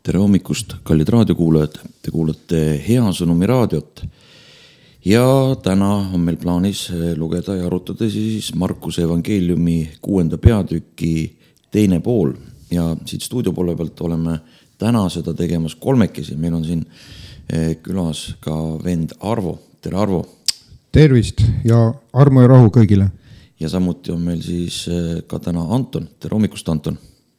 Tere hommikust, kallid raadiokuulajad. Te kuulate Hea Sõnumi raadiot. Ja täna on meil plaanis lugeda ja arutada siis Markuse evangeeliumi 6. peatüki teine pool. Ja siit stuudio poole pealt oleme täna seda tegemas kolmekesi. Meil on siin külas ka vend Arvo. Tere Arvo. Tervist ja armu ja rahu kõigile. Ja samuti on meil siis ka täna Anton. Tere hommikust, Anton.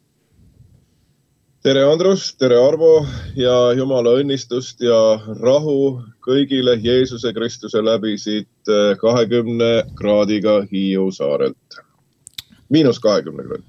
Tere Andrus, tere Arvo ja Jumala õnnistust ja rahu kõigile Jeesuse Kristuse läbi siit 20 kraadiga Hiiu saarelt. -20 kraadi.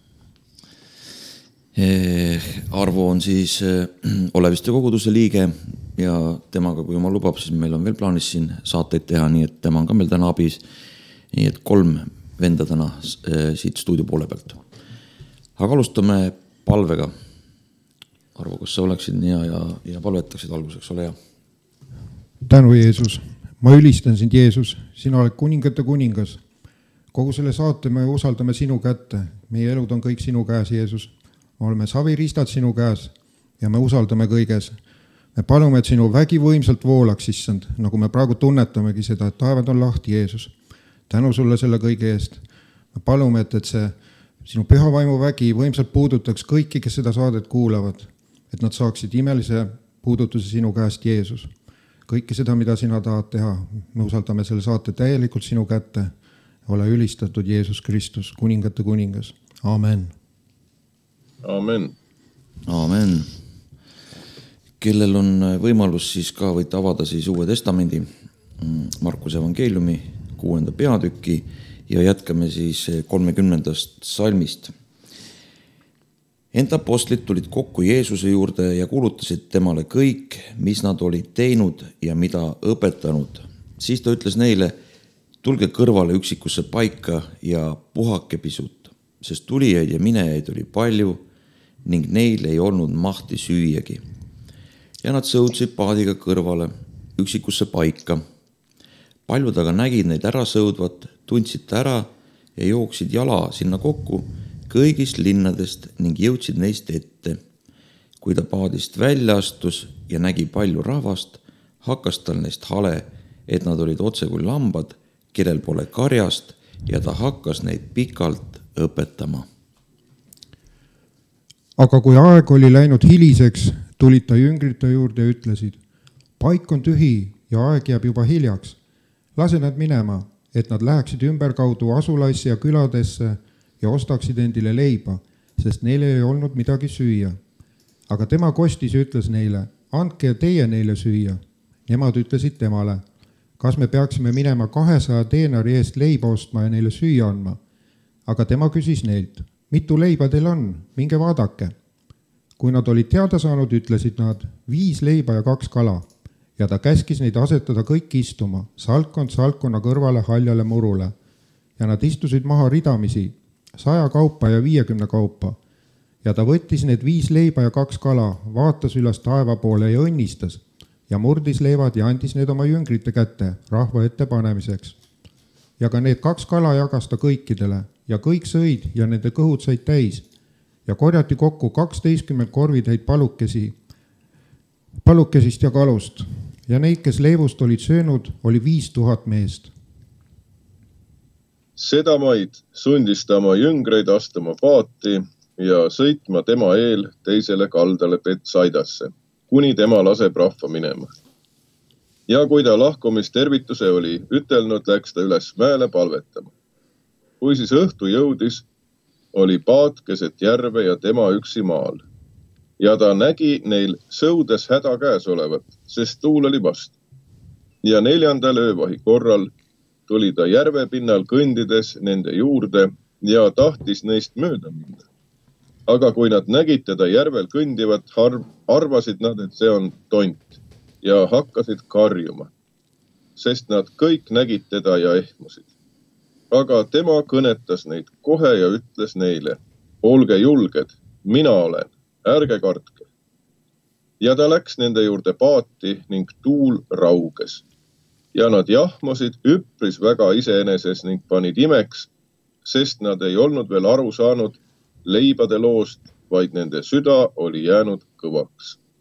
Arvo on siis Oleviste koguduse liige ja temaga, kui Jumal lubab, siis meil on veel plaanis siin saateid teha, nii et tema on ka meil täna abis. Nii et 3 venda täna siit stuudio poole pealt. Aga alustame palvega. Arvo, kas sa oleksid nii ja palvetaksid alguseks, ole hea. Tänu Jeesus, ma ülistan sind Jeesus, sina oled kuningate kuningas. Kogu selle saate me usaldame sinu kätte, meie elud on kõik sinu käes Jeesus. Me oleme saviristad sinu käes ja me usaldame kõiges. Me palume, et sinu vägi võimsalt voolaks issand, nagu me praegu tunnetamegi seda, et taevad on lahti Jeesus. Tänu sulle selle kõige eest. Me palume, et see sinu püha vaimu vägi võimsalt puudutaks kõiki, kes seda saadet kuulavad. Et nad saaksid imelise puudutuse sinu käest Jeesus. Kõike seda, mida sina tahad teha, me usaldame selle saate täielikult sinu kätte. Ole ülistatud Jeesus Kristus, kuningate kuningas. Amen. Amen. Amen. Kellel on võimalus, siis ka võite avada siis Uue Testamendi Markuse evangeeliumi 6. peatüki ja jätkame siis 30. salmist. Ent apostlid tulid kokku Jeesuse juurde ja kuulutasid temale kõik, mis nad olid teinud ja mida õpetanud. Siis ta ütles neile, tulge kõrvale üksikusse paika ja puhake pisut, sest tulijaid ja minejaid oli palju ning neil ei olnud mahti süüagi. Ja nad sõudsid paadiga kõrvale üksikusse paika. Paljud aga nägid neid ära sõudvat, tundsid ära ja jooksid jala sinna kokku kõigist linnadest ning jõudsid neist ette. Kui ta paadist välja astus ja nägi palju rahvast, hakkas tal neist hale, et nad olid otse kui lambad, kellel pole karjast, ja ta hakkas neid pikalt õpetama. Aga kui aeg oli läinud hiliseks, tulid ta jüngrite juurde ja ütlesid, paik on tühi ja aeg jääb juba hiljaks. Lase nad minema, et nad läheksid ümberkaudu asulaisse ja küladesse ja ostaksid endile leiba, sest neil ei olnud midagi süüa. Aga tema kostis ja ütles neile, andke teie neile süüa. Nemad ütlesid temale, kas me peaksime minema 200 teenari eest leiba ostma ja neile süüa andma. Aga tema küsis neilt, mitu leiba teil on, minge vaadake. Kui nad olid teada saanud, ütlesid nad 5 leiba ja 2 kala. Ja ta käskis neid asetada kõik istuma, salkond salkonna kõrvale haljale murule. Ja nad istusid maha ridamisi, 100 kaupa ja 50 kaupa. Ja ta võttis need 5 leiba ja 2 kala, vaatas üles taeva poole ja õnnistas ja murdis leivad ja andis need oma jüngrite kätte rahva ette panemiseks. Ja ka need 2 kala jagas ta kõikidele ja kõik sõid ja nende kõhud said täis ja korjati kokku 12 korvitäid palukesist ja kalust ja neid, kes leivust olid söönud, oli 5000 meest. Seda maid sundis ta oma jüngreid astuma paati ja sõitma tema eel teisele kaldale Betsaidasse, kuni tema laseb rahva minema. Ja kui ta lahkumistervituse oli ütelnud, läks ta üles mäele palvetama. Kui siis õhtu jõudis, oli paat keset järve ja tema üksi maal. Ja ta nägi neil sõudes häda käes olevat, sest tuul oli vastu. Ja 4. öövahi korral tuli ta järvepinnal kõndides nende juurde ja tahtis neist mööda minna. Aga kui nad nägid teda järvel kõndivat, arvasid nad, et see on tont ja hakkasid karjuma, sest nad kõik nägid teda ja ehmusid. Aga tema kõnetas neid kohe ja ütles neile, olge julged, mina olen, ärge kartke. Ja ta läks nende juurde paati ning tuul rauges. Ja nad jahmasid üpris väga iseeneses ning panid imeks, sest nad ei olnud veel aru saanud leibade loost, vaid nende süda oli jäänud kõvaks.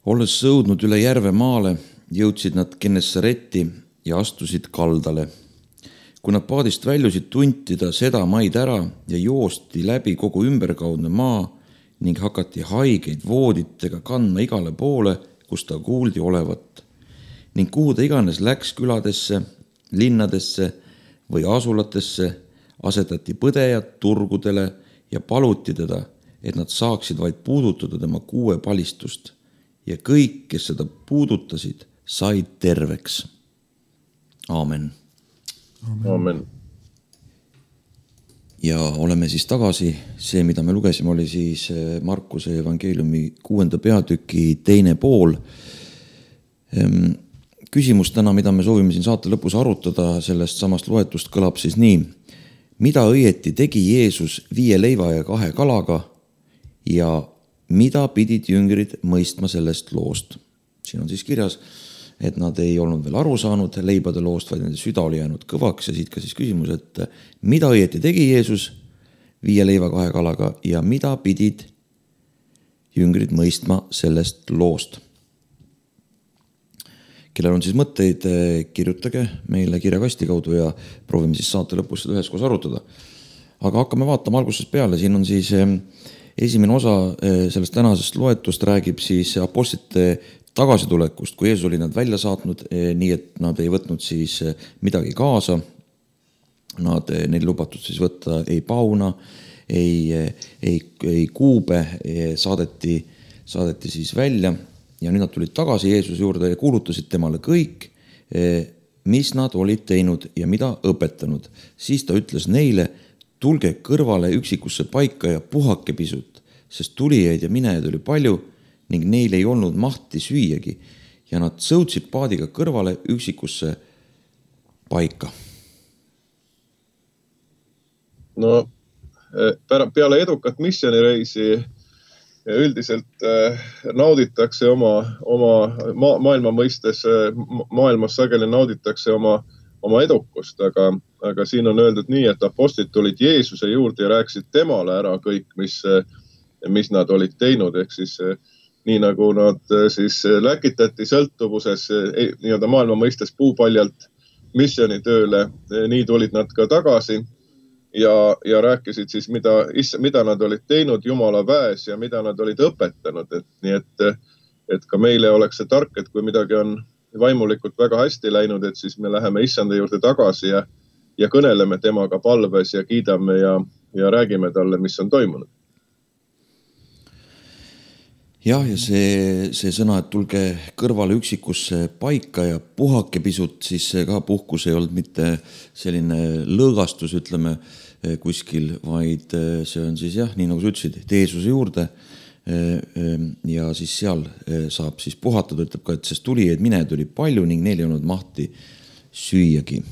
Olles sõudnud üle järve maale, jõudsid nad Gennesaretti ja astusid kaldale. Kui nad paadist väljusid, tunti ta seda maid ära ja joosti läbi kogu ümberkaudne maa ning hakati haigeid vooditega kandma igale poole, kus ta kuuldi olevat. Ning kuhu ta iganes läks küladesse, linnadesse või asulatesse, asetati põdejad turgudele ja paluti teda, et nad saaksid vaid puudutada tema kuuepalistust. Ja kõik, kes seda puudutasid, said terveks. Aamen. Aamen. Ja oleme siis tagasi. See, mida me lugesime, oli siis Markuse evangeeliumi 6. peatüki teine pool. Küsimus täna, mida me soovime siin saate lõpus arutada sellest samast loetust, kõlab siis nii. Mida õieti tegi Jeesus 5 leiva ja 2 kalaga ja mida pidid jüngrid mõistma sellest loost? Siin on siis kirjas, et nad ei olnud veel aru saanud leibade loost, vaid nende süda oli jäänud kõvaks ja siit ka siis küsimus, et mida õieti tegi Jeesus 5 leiva 2 kalaga ja mida pidid jüngrid mõistma sellest loost? Kellel on siis mõtteid, kirjutage meile kirjakasti kaudu ja proovime siis saate lõpus seda üheskoos arutada. Aga hakkame vaatama algusest peale. Siin on siis esimene osa sellest tänasest loetust räägib siis apostlite tagasitulekust, kui Jeesus oli nad välja saatnud, nii et nad ei võtnud siis midagi kaasa. Neil lubatud siis võtta ei pauna, ei kuube, saadeti siis välja. Ja nüüd nad tulid tagasi Jeesuse juurde ja kuulutasid temale kõik, mis nad olid teinud ja mida õpetanud. Siis ta ütles neile, tulge kõrvale üksikusse paika ja puhake pisut, sest tulijaid ja minejaid oli palju ning neil ei olnud mahti süüagi ja nad sõudsid paadiga kõrvale üksikusse paika. No, peale edukat missioonireisi üldiselt nauditakse oma maailma mõistes, maailmas sageli nauditakse oma edukust, aga siin on öeldud nii, et apostlid tulid Jeesuse juurde ja rääkisid temale ära kõik, mis nad olid teinud, ehk siis nii nagu nad siis läkitati sõltuvuses nii-öelda maailma mõistes puupaljalt missioonitööle, nii tulid nad ka tagasi ja rääkisid siis, mida nad olid teinud Jumala väes ja mida nad olid õpetanud. Nii et ka meile oleks see tark, et kui midagi on vaimulikult väga hästi läinud, et siis me läheme Issanda juurde tagasi ja kõneleme temaga palves ja kiidame ja räägime talle, mis on toimunud. Jah, ja see sõna, et tulge kõrvale üksikusse paika ja puhake pisut, siis see ka puhkus ei olnud mitte selline lõõgastus, ütleme, kuskil, vaid see on siis jah, nii nagu sa ütlesid, Jeesuse juurde ja siis seal saab siis puhatada, ütleb ka, et sest tulijaid minejaid oli palju ning neil ei olnud mahti süüagi.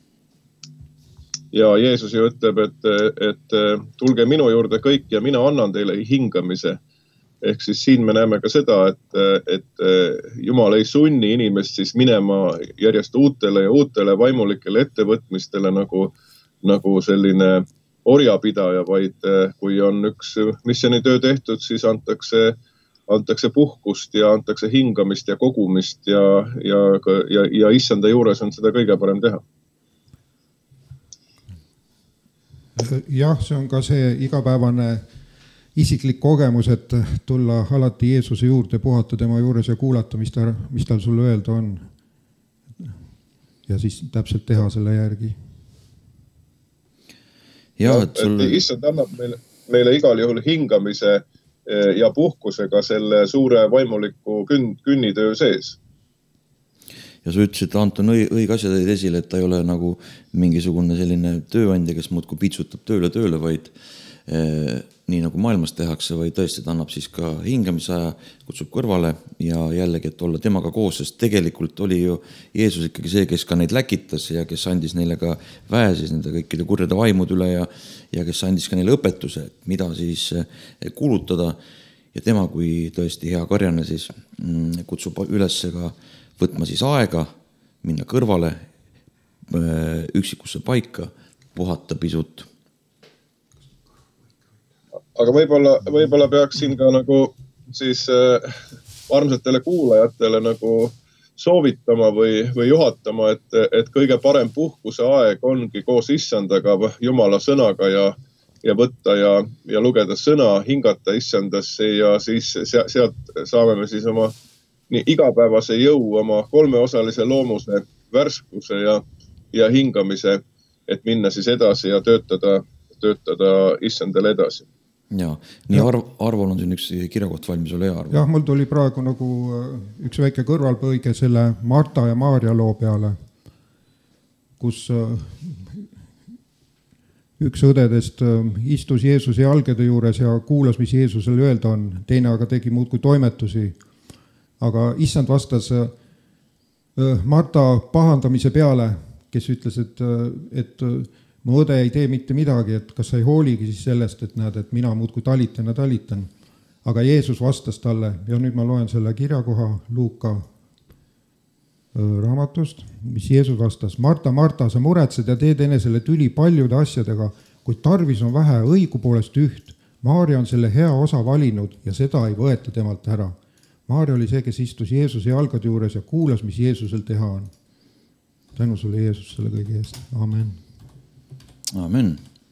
Ja Jeesus ju ütleb, et tulge minu juurde kõik ja mina annan teile hingamise. Ehk siis siin me näeme ka seda, et Jumal ei sunni inimest siis minema järjest uutele ja uutele vaimulikele ettevõtmistele nagu selline orjapidaja, vaid kui on üks missioonitöö tehtud, siis antakse puhkust ja antakse hingamist ja kogumist ja Issanda juures on seda kõige parem teha. Jah, see on ka see igapäevane isiklik kogemus, et tulla alati Jeesuse juurde, puhata tema juures ja kuulata, mis tal sulle öelda on. Ja siis täpselt teha selle järgi. Issand annab meile igal juhul hingamise ja puhkusega selle suure vaimuliku künnitöö sees. Ja sa ütlesid, Anton, õige asja tõid esile, et ta ei ole nagu mingisugune selline tööandja, kes muudkui pitsutab tööle, vaid nii nagu maailmas tehakse, vaid tõesti ta annab siis ka hingamisaja, kutsub kõrvale ja jällegi, et olla temaga koos, sest tegelikult oli ju Jeesus ikkagi see, kes ka neid läkitas ja kes andis neile ka väe siis nende kõikide kurjade vaimud üle ja kes andis ka neile õpetuse, mida siis kuulutada ja tema kui tõesti hea karjane siis kutsub üles ka võtma siis aega, minna kõrvale üksikusse paika, puhata pisut. Aga võib-olla peaks siin ka nagu siis armsatele kuulajatele nagu soovitama või juhatama, et kõige parem puhkuse aeg ongi koos issandaga, Jumala sõnaga ja võtta ja lugeda sõna, hingata issandasse ja siis sealt saame me siis oma nii igapäevase jõu, oma kolmeosalise loomuse, värskuse ja hingamise, et minna siis edasi ja töötada issandale edasi. Ja, nii Arvol on siin üks kirjakoht valmis, ole hea Arvo. Jah, mul tuli praegu nagu üks väike kõrvalpõige selle Marta ja Maarja loo peale, kus üks õdedest istus Jeesuse jalgade juures ja kuulas, mis Jeesusele öelda on, teine aga tegi muudkui toimetusi. Aga issand vastas Marta pahandamise peale, kes ütles, et mu õde ei tee mitte midagi, et kas sa ei hooligi siis sellest, et näed, et mina muudkui talitan. Aga Jeesus vastas talle, ja nüüd ma loen selle kirjakoha Luuka raamatust, mis Jeesus vastas. Marta, Marta, sa muretsed ja teed enesele tüli paljude asjadega, kuid tarvis on vähe, õigupoolest üht. Maarja on selle hea osa valinud ja seda ei võeta temalt ära. Maarja oli see, kes istus Jeesuse jalgade juures ja kuulas, mis Jeesusel teha on. Tänu sulle Jeesus selle kõige eest. Amen. Amen.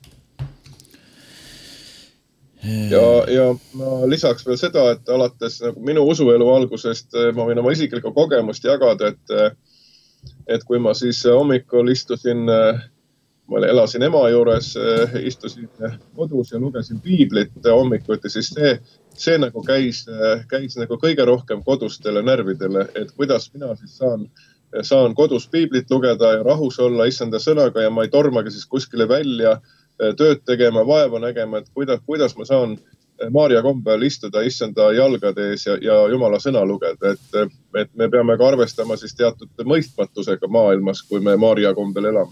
Ja ma lisaks veel seda, et alates nagu minu usuelu algusest ma võin oma isiklikku kogemust jagada, et kui ma siis hommikul istusin, ma elasin ema juures, istusin kodus ja lugesin piiblit hommikuti, siis see nagu käis nagu kõige rohkem kodustele närvidele, et kuidas mina siis saan kodus piiblit lugeda ja rahus olla issanda sõnaga ja ma ei tormagi siis kuskile välja tööd tegema, vaeva nägema, et kuidas ma saan Maarja kombel istuda issanda jalgade ees ja Jumala sõna lugeda, et me peame ka arvestama siis teatud mõistmatusega maailmas, kui me Maarja kombel elame.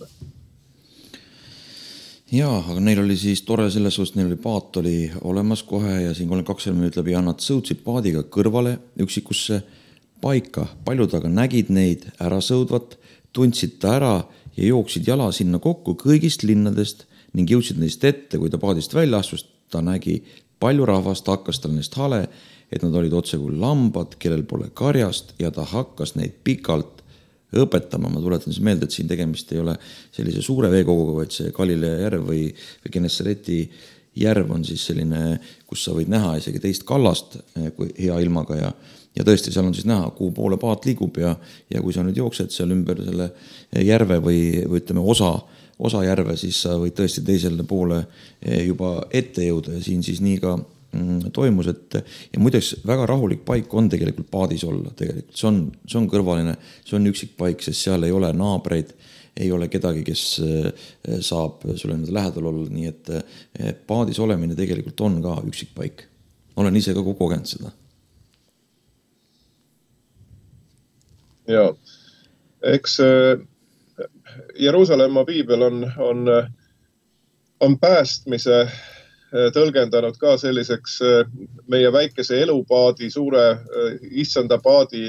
Jaa, aga neil oli siis tore selles suhtes, neil oli paat oli olemas kohe ja siin 32 ütleb ja nad sõudsid paadiga kõrvale üksikusse paika, paljud aga nägid neid ära sõudvat, tundsid ta ära ja jooksid jala sinna kokku kõigist linnadest ning jõudsid neist ette, kui ta paadist välja astus, ta nägi palju rahvast, hakkas tal neist hale, et nad olid otse kui lambad, kellel pole karjast ja ta hakkas neid pikalt õpetama. Ma tuletan siis meelde, et siin tegemist ei ole sellise suure veekoguga, vaid see Galilea järv või Genesareti järv on siis selline, kus sa võid näha isegi teist kallast kui hea ilmaga ja tõesti, seal on siis näha, kuhu poole paat liigub ja kui sa nüüd jooksed seal ümber selle järve või ütleme osa järve, siis sa võid tõesti teisele poole juba ette jõuda ja siin siis nii ka toimus, et ja muideks väga rahulik paik on tegelikult paadis olla tegelikult. See on kõrvaline, see on üksik paik, sest seal ei ole naabreid, ei ole kedagi, kes saab sulle lähedal olla, nii et paadis olemine tegelikult on ka üksik paik. Olen ise ka kogenud seda. Ja, eks Jeruusalemma piibel on päästmise tõlgendanud ka selliseks meie väikese elupaadi, suure issanda paadi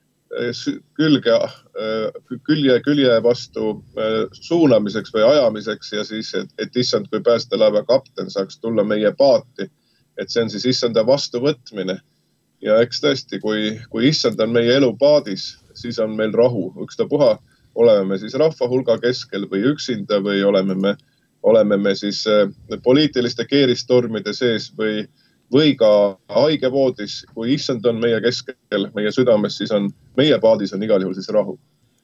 külje vastu suunamiseks või ajamiseks ja siis, et issand kui päästelaeva kapten saaks tulla meie paati, et see on siis issanda vastuvõtmine. Ja eks tõesti, kui issand on meie elupaadis, siis on meil rahu. Ükstapuha oleme me siis rahva hulga keskel või üksinda või oleme me siis poliitiliste keeristormide sees või ka haigevoodis. Kui issand on meie keskel, meie südames, siis on meie paadis on igal juhul siis rahu.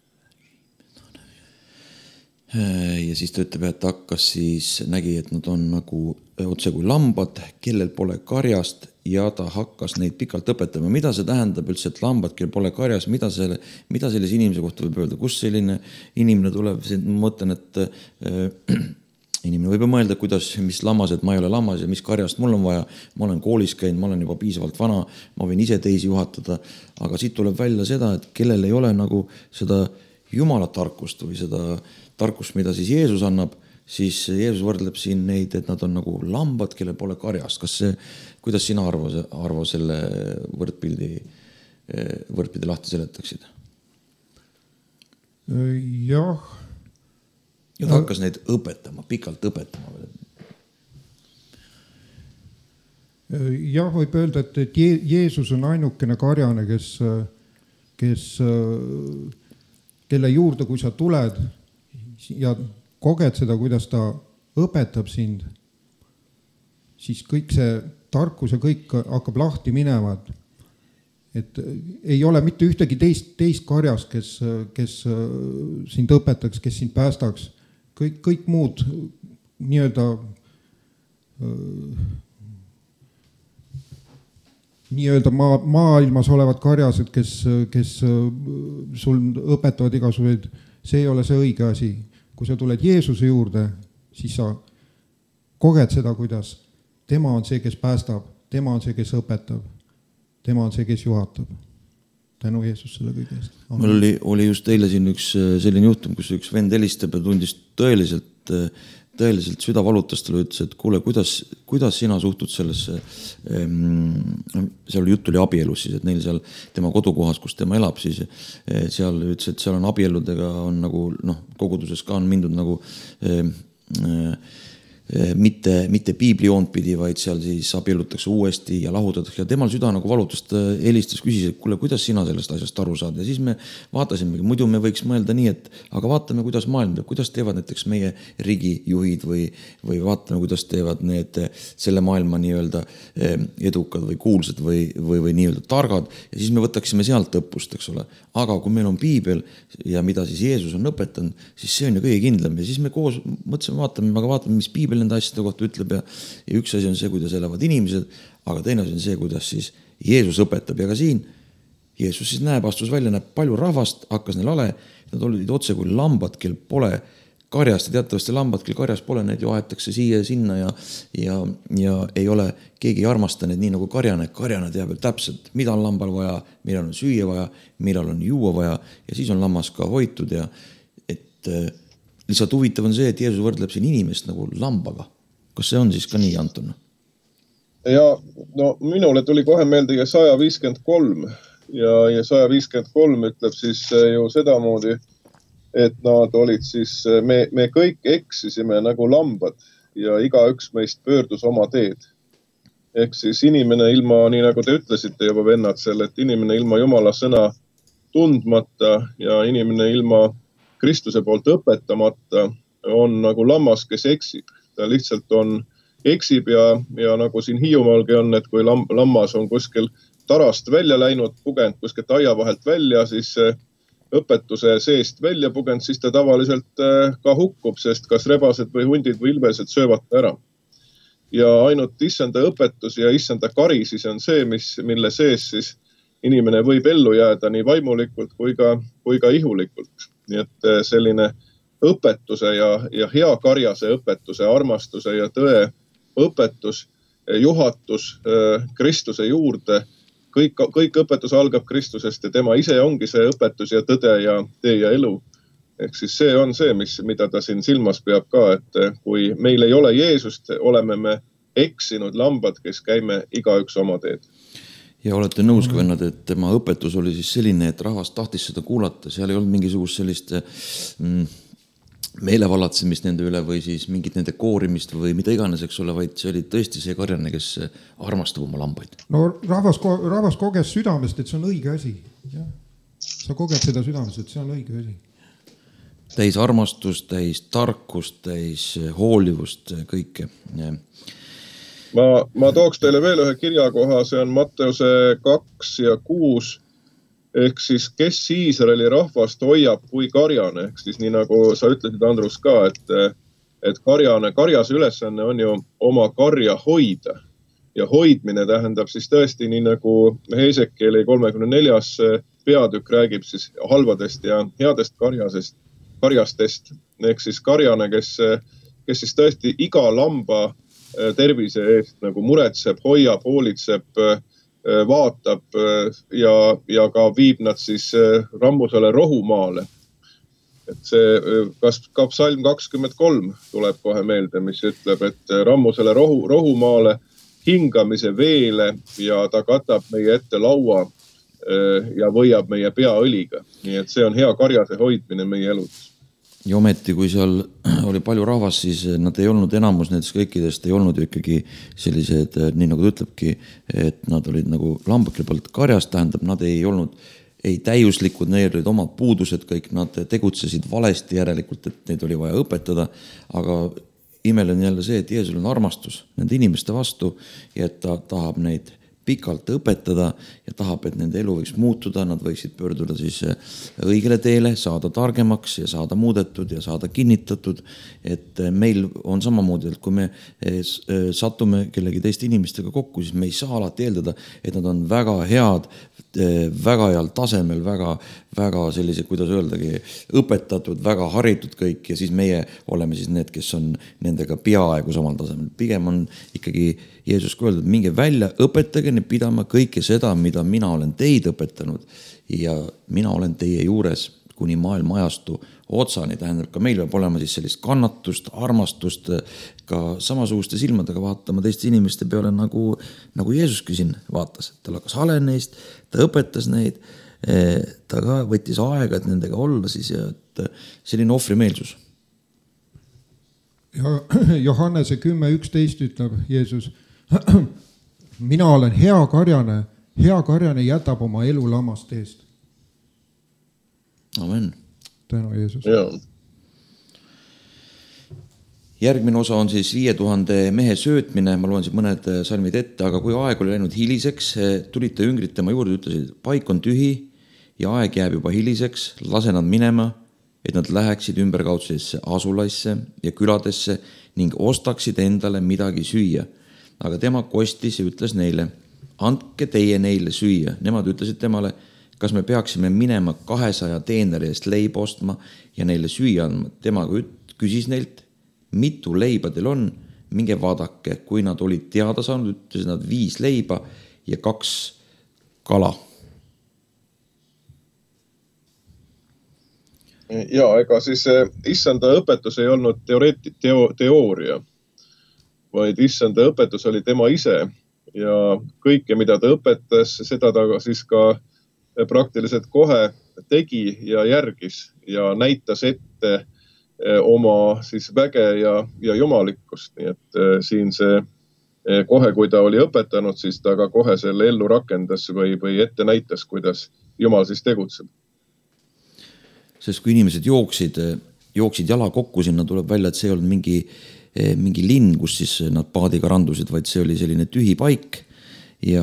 Ja siis ta ütleb, et hakkas siis, nägi, et nad on nagu otse kui lambad, kellel pole karjast ja ta hakkas neid pikalt õpetama. Mida see tähendab üldse, et lambad, kellel pole karjas, mida sellise inimese kohta võib öelda? Kus selline inimene tuleb? Ma mõtlen, et inimene võib mõelda, mis lammased, ma ei ole lammas ja mis karjast mul on vaja. Ma olen koolis käinud, ma olen juba piisavalt vana, ma võin ise teisi juhatada. Aga siit tuleb välja seda, et kellel ei ole nagu seda Jumala tarkust või seda tarkust, mida siis Jeesus annab, siis Jeesus võrdleb siin neid, et nad on nagu lambad, kellel pole karjast. Kuidas sina Arvo selle võrdpildi lahti seletaksid? Jah. Ja ta hakkas neid õpetama, pikalt õpetama. Jah, võib öelda, et Jeesus on ainukene karjane, kelle juurde, kui sa tuled ja koged seda, kuidas ta õpetab sind, siis kõik see tarkus ja kõik hakkab lahti minema. Et ei ole mitte ühtegi teist karjast, kes sind õpetaks, kes sind päästaks. Kõik muud nii-öelda maailmas olevad karjased, kes sul õpetavad igasuguseid, see ei ole see õige asi. Kui sa tuled Jeesuse juurde, siis sa koged seda, kuidas tema on see, kes päästab, tema on see, kes õpetab, tema on see, kes juhatab. Tänu Jeesus selle kõige eest. Mul oli just eile siin üks selline juhtum, kus üks vend helistab ja tundis tõeliselt süda valutas talle, ütles, et kuule, kuidas sina suhtud sellesse, seal jutt oli abielus siis, et neil seal tema kodukohas, kus tema elab, siis seal ütles, et seal on abieludega on nagu, koguduses ka on mindud nagu mitte piiblijoont pidi, vaid seal siis abiellutakse uuesti ja lahutatakse ja temal süda nagu valutust helistas, küsis, et kuule, kuidas sina sellest asjast aru saad ja siis me vaatasimegi, muidu me võiks mõelda nii, et aga vaatame, kuidas maailm teeb, kuidas teevad näiteks meie riigijuhid või vaatame, kuidas teevad need selle maailma nii-öelda edukad või kuulsad või nii-öelda targad ja siis me võtaksime sealt õppust, eks ole. Aga kui meil on piibel ja mida siis Jeesus on õpetanud, siis see on ju kõige kindlam ja siis me koos mõtlesime, vaatame, mis piibel nende asjade kohta ütleb ja üks asi on see, kuidas elavad inimesed, aga teine asi on see, kuidas siis Jeesus õpetab ja ka siin Jeesus siis astus välja, näeb palju rahvast, hakkas neil ale, nad olid otse kui lambad, kel pole karjast ja teatavasti lambad, kel karjast pole, need ju aetakse siia ja sinna ja ei ole, keegi ei armasta need nii nagu karjane teab veel täpselt, mida on lambal vaja, millal on süüa vaja, millal on juua vaja ja siis on lammas ka hoitud ja et lihtsalt huvitav on see, et Jeesus võrdleb siin inimest nagu lambaga. Kas see on siis ka nii, Anton? Ja minule tuli kohe meelde 153 ja 153 ütleb siis ju sedamoodi, et nad olid siis, me kõik eksisime nagu lambad ja igaüks meist pöördus oma teed. Ehk siis inimene ilma, nii nagu te ütlesite juba vennad selle, et inimene ilma Jumala sõna tundmata ja inimene ilma Kristuse poolt õpetamata on nagu lammas, kes eksib. Ta lihtsalt eksib ja nagu siin Hiiumaalgi on, et kui lammas on kuskil tarast välja läinud, pugenud kuskilt aia vahelt välja, siis õpetuse seest välja pugenud, siis ta tavaliselt ka hukkub, sest kas rebased või hundid või ilvesed söövad ära. Ja ainult issanda õpetus ja issanda kari siis on see, mille sees siis inimene võib ellu jääda nii vaimulikult kui ka ihulikult. Nii et selline õpetuse ja hea karjase õpetuse, armastuse ja tõe õpetus, juhatus Kristuse juurde, kõik õpetus algab Kristusest ja tema ise ongi see õpetus ja tõde ja tee ja elu. Ehk siis see on see, mida ta siin silmas peab ka, et kui meil ei ole Jeesust, oleme me eksinud lambad, kes käime igaüks oma teed. Ja olete nõus ka vennad, et tema õpetus oli siis selline, et rahvas tahtis seda kuulata, seal ei olnud mingisugust sellist meelevallatsemist nende üle või siis mingit nende koorimist või mida iganes, eks ole, vaid see oli tõesti see karjane, kes armastab oma lambaid. No rahvas koges südamest, et see on õige asi. Ja. Sa koged seda südamest, et see on õige asi. Täis armastust, täis tarkust, täis hoolivust, kõike. Ma tooks teile veel ühe kirjakoha, see on Matteuse 2 ja 6, ehk siis kes Iisraeli rahvast hoiab kui karjane, ehk siis nii nagu sa ütlesid, Andrus, ka, et karjase ülesanne on ju oma karja hoida ja hoidmine tähendab siis tõesti nii nagu Hesekieli 34. peatükk räägib siis halvadest ja headest karjastest, ehk siis karjane, kes siis tõesti iga lamba tervise eest nagu muretseb, hoiab, hoolitseb, vaatab ja ka viib nad siis rammusele rohumaale. Et see, ka psalm 23 tuleb kohe meelde, mis ütleb, et rammusele rohumaale hingamise veele ja ta katab meie ette laua ja võiab meie pea õliga. Nii et see on hea karjase hoidmine meie elus. ja ometi, kui seal oli palju rahvast, siis nad ei olnud, enamus nendest kõikidest ei olnud ju ikkagi sellised, nii nagu ta ütlebki, et nad olid nagu lambakile pealt karjas, tähendab, nad ei olnud ei täiuslikud, neil olid omad puudused kõik, nad tegutsesid valesti järelikult, et neid oli vaja õpetada, aga imeline jälle see, et Jeesul on armastus nende inimeste vastu ja et ta tahab neid pikalt õpetada ja tahab, et nende elu võiks muutuda, nad võiksid pöörduda siis õigele teele, saada targemaks ja saada muudetud ja saada kinnitatud. Et meil on samamoodi, et kui me satume kellegi teiste inimestega kokku, siis me ei saa alati eeldada, et nad on väga head, väga heal tasemel, väga sellise, kuidas öeldagi, õpetatud, väga haritud kõik ja siis meie oleme siis need, kes on nendega peaaegu samal tasemel. Pigem on ikkagi Jeesus kui öeldud, minge välja, õpetage pidama kõike seda, mida mina olen teid õpetanud ja mina olen teie juures kuni maailma ajastu otsani. Tähendab, ka meil peab olema siis sellist kannatust, armastust, ka samasuguste silmadega vaatama teiste inimeste peale, nagu Jeesuski siin vaatas. Ta lakkas hale neist, ta õpetas neid, ta ka võttis aega, et nendega olla siis ja et selline ohvrimeelsus. Ja Johannese 10:11 ütleb Jeesus, mina olen hea karjane jätab oma elu lammaste eest. Amen. Tänu Jeesus. Ja. Järgmine osa on siis 5000 mehe söötmine, ma loen siin mõned salmid ette, aga kui aeg oli läinud hiliseks, tulid ta jüngrid tema juurde, ütlesid, paik on tühi ja aeg jääb juba hiliseks, lase nad minema, et nad läheksid ümberkaudsesse asulaisse ja küladesse ning ostaksid endale midagi süüa. Aga tema kostis ja ütles neile, andke teie neile süüa. Nemad ütlesid temale, kas me peaksime minema 200 teeneri eest leiba ostma ja neile süüa andma. Tema küsis neilt, mitu leiba teil on, minge vaadake. Kui nad olid teada saanud, ütlesid nad 5 leiba ja 2 kala. Ja, ega siis issanda õpetus ei olnud teooria, vaid issanda õpetus oli tema ise ja kõike, mida ta õpetas, seda ta siis ka praktiliselt kohe tegi ja järgis ja näitas ette oma siis väge ja jumalikkust. Nii et siin see kohe, kui ta oli õpetanud, siis ta ka kohe selle ellu rakendas või ette näitas, kuidas Jumal siis tegutseb. Sest kui inimesed jooksid jala kokku, sinna tuleb välja, et see ei olnud mingi linn, kus siis nad paadiga randusid, vaid see oli selline tühi paik ja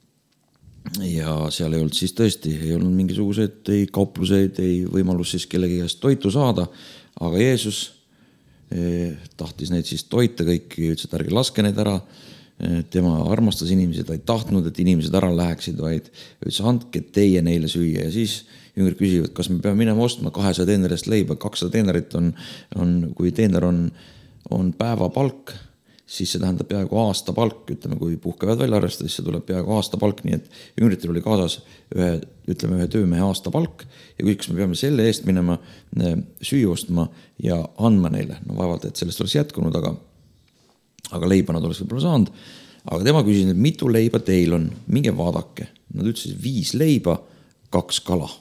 seal ei olnud siis tõesti, ei olnud mingisuguseid ei kaupluseid, ei võimalus siis kellegi käest toitu saada, aga Jeesus tahtis neid siis toita kõiki, ütles, et ärge laske neid ära, tema armastas inimesi, ta ei tahtnud, et inimesed ära läheksid, vaid ütles, andke teie neile süüa ja siis jüngrid küsivad, kas me peame minema ostma 200 teenerist leiba, 200 teenerit on kui teener on päevapalk, siis see tähendab peaaegu aastapalk, ütleme, kui puhkepäevad välja arvestada, siis see tuleb peaaegu aastapalk, nii et jüngritel oli kaasas ühe töömehe aastapalk ja kui kas me peame selle eest minema süüa ostma ja andma neile, no vaevalt, et sellest oleks jätkunud, aga leiba nad oleks võib-olla saanud, aga tema küsis, et mitu leiba teil on, minge vaadake, nad ütlesid 5 leiba, 2 kala.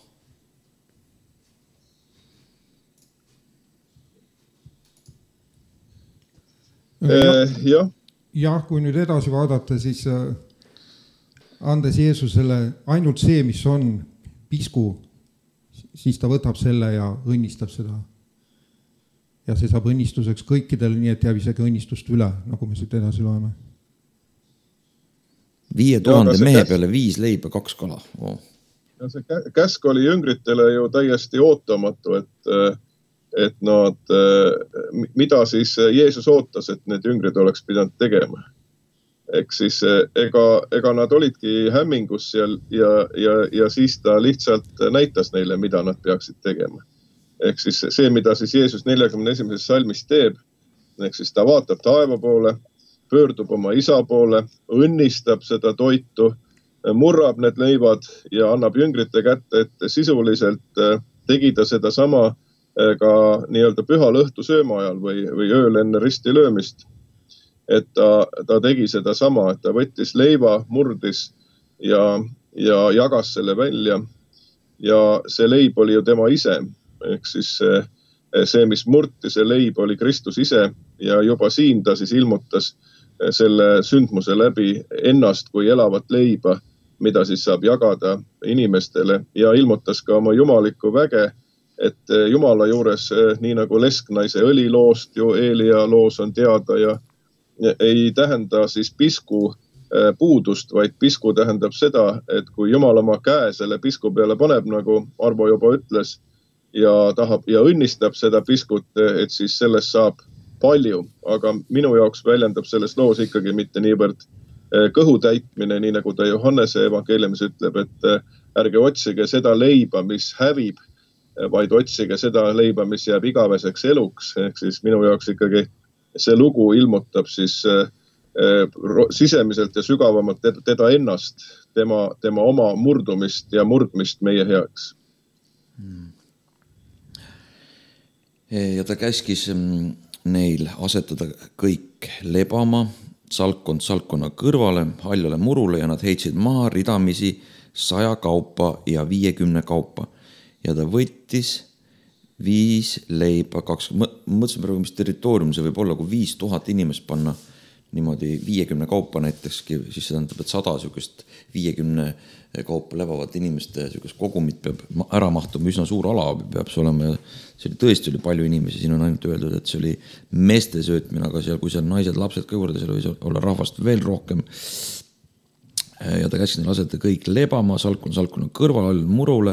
Jah, kui nüüd edasi vaadata, siis andes Jeesusele ainult see, mis on pisku, siis ta võtab selle ja õnnistab seda. Ja see saab õnnistuseks kõikidele, nii et jääb isegi õnnistust üle, nagu me siit edasi loeme. 5000 mehe peale 5 leiba, 2 kala. Oh. Ja see käsk oli jüngritele ju täiesti ootamatu, et nad, mida siis Jeesus ootas, et need jüngrid oleks pidanud tegema. Ehk siis ega nad olidki hämmingus ja siis ta lihtsalt näitas neile, mida nad peaksid tegema. Ehk siis see, mida siis Jeesus 41. salmis teeb, ehk siis ta vaatab taeva poole, pöördub oma isa poole, õnnistab seda toitu, murrab need leivad ja annab jüngrite kätte, et sisuliselt tegi ta seda sama ka nii-öelda pühal õhtu sööma ajal või ööl enne risti löömist. Et ta tegi seda sama, et ta võttis leiva, murdis ja jagas selle välja ja see leib oli ju tema ise. Ehk siis see, mis murti, see leib oli Kristus ise ja juba siin ta siis ilmutas selle sündmuse läbi ennast kui elavat leiba, mida siis saab jagada inimestele ja ilmutas ka oma jumalikku väge, et Jumala juures, nii nagu lesknaise õliloost ju Eelia loos on teada ja ei tähenda siis pisku puudust, vaid pisku tähendab seda, et kui Jumal oma käe selle pisku peale paneb, nagu Arvo juba ütles, ja tahab ja õnnistab seda piskut, et siis sellest saab palju, aga minu jaoks väljendab selles loos ikkagi mitte niivõrd kõhu täitmine, nii nagu ta Johannese evangeeliumis ütleb, et ärge otsige seda leiba, mis hävib, vaid otsige seda leiba, mis jääb igaveseks eluks. Ehk siis minu jaoks ikkagi see lugu ilmutab siis sisemiselt ja sügavamalt teda ennast, tema oma murdumist ja murdmist meie heaks. Ja ta käskis neil asetada kõik lebama, salkkond salkkonna kõrvale, haljale murule ja nad heitsid maha ridamisi 100 kaupa ja 50 kaupa. Ja ta võttis 5 leiba, 2, mõtlesin praegu, mis territoorium see võib olla, kui 5000 inimest panna niimoodi 50 kaupa näiteski, siis see tähendab, et 100 sükest 50 kaupa levavat inimeste sükest kogumit peab ära mahtuma, üsna suur ala peab see olema ja see oli tõesti oli palju inimesi, siin on ainult öeldud, et see oli meeste söötmine, aga seal, kui seal naised, lapsed ka juurde, seal võis olla rahvast veel rohkem. Ja ta käskis neil asetada kõik lebama, salkkonna kõrval murule.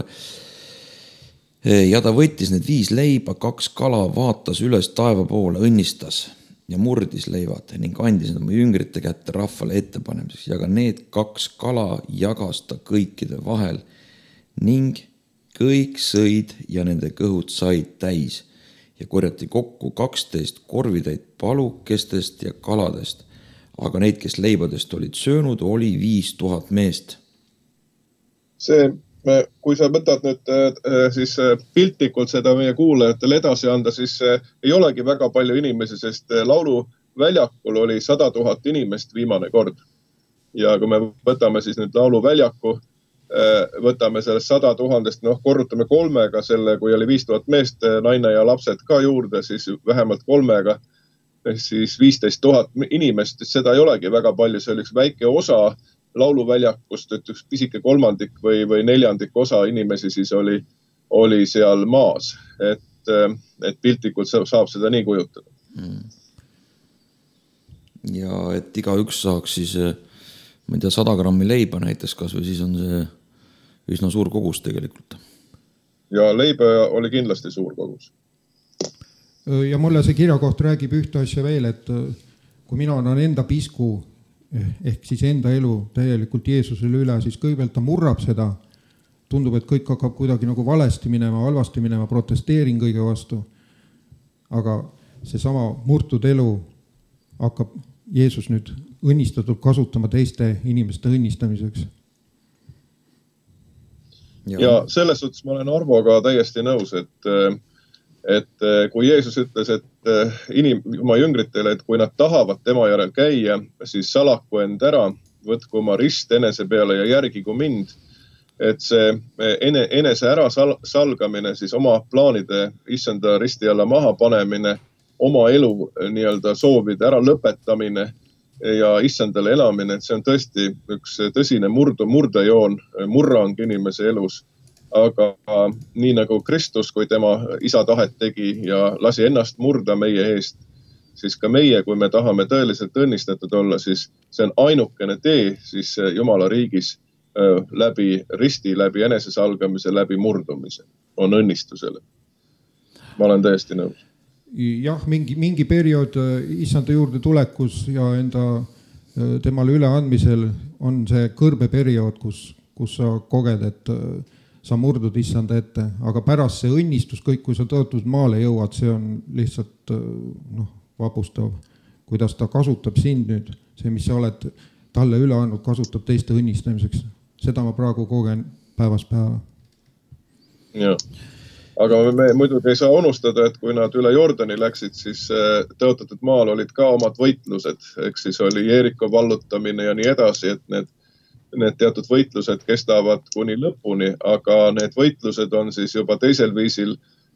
Ja ta võttis need 5 leiba, 2 kala, vaatas üles taeva poole, õnnistas ja murdis leivad ning andis oma jüngrite kätte rahvale ettepanemiseks. Ja ka need 2 kala jagas ta kõikide vahel ning kõik sõid ja nende kõhud said täis ja korjati kokku 12 korvitäit palukestest ja kaladest. Aga neid, kes leibadest olid söönud, oli 5000 meest. Kui sa võtad nüüd siis piltlikult seda meie kuulajatele edasi anda, siis ei olegi väga palju inimesi, sest lauluväljakul oli 100 000 inimest viimane kord. Ja kui me võtame siis nüüd lauluväljaku, võtame sellest 100 000, korrutame 3-ga selle, kui oli 5000 meest, naine ja lapsed ka juurde, siis vähemalt 3-ga, siis 15 000 inimest, seda ei olegi väga palju, see oli üks väike osa lauluväljakust, et üks pisike kolmandik või 4. osa inimesi siis oli seal maas, et piltlikult saab seda nii kujutada. Ja et igaüks saaks siis, ma ei tea, 100 grammi leiba näiteks kas või siis on see üsna suur kogus tegelikult. Ja leiba oli kindlasti suur kogus. Ja mulle see kirjakoht räägib ühte asja veel, et kui mina annan enda pisku ehk siis enda elu täielikult Jeesusele üle, siis kõigepealt ta murrab seda, tundub, et kõik hakkab kuidagi nagu valesti minema, halvasti minema, protesteerin kõige vastu. Aga see sama murtud elu hakkab Jeesus nüüd õnnistatult kasutama teiste inimeste õnnistamiseks. Ja selles suhtes ma olen Arvoga täiesti nõus, et kui Jeesus ütles, et oma jüngritele, et kui nad tahavad tema järel käia, siis salaku end ära, võtku oma rist enese peale ja järgigu mind. Et see enese ära salgamine, siis oma plaanide issanda risti alla maha panemine, oma elu nii-öelda soovide ära lõpetamine ja issandale elamine, et see on tõesti üks tõsine murdejoon, murrang inimese elus. Aga nii nagu Kristus, kui tema isa tahet tegi ja lasi ennast murda meie eest, siis ka meie, kui me tahame tõeliselt õnnistatud olla, siis see on ainukene tee siis Jumala riigis läbi risti, läbi enesesalgamise, läbi murdumise on õnnistusele. Ma olen täiesti nõus. Jah, mingi periood issanda juurde tulekus ja enda temale üleandmisel on see kõrbeperiood, kus sa koged, et sa murdud issanda ette, aga pärast see õnnistus, kõik kui sa tõotud maale jõuad, see on lihtsalt vapustav, kuidas ta kasutab sind nüüd, see, mis sa oled talle üle andnud, kasutab teiste õnnistamiseks. Seda ma praegu kogen päevast päeva. Ja. Aga me muidugi ei saa unustada, et kui nad üle Jordani läksid, siis tõotatud maal olid ka omad võitlused, ehk siis oli Jeeriko vallutamine ja nii edasi, et need teatud võitlused kestavad kuni lõpuni, aga need võitlused on siis juba teisel viisil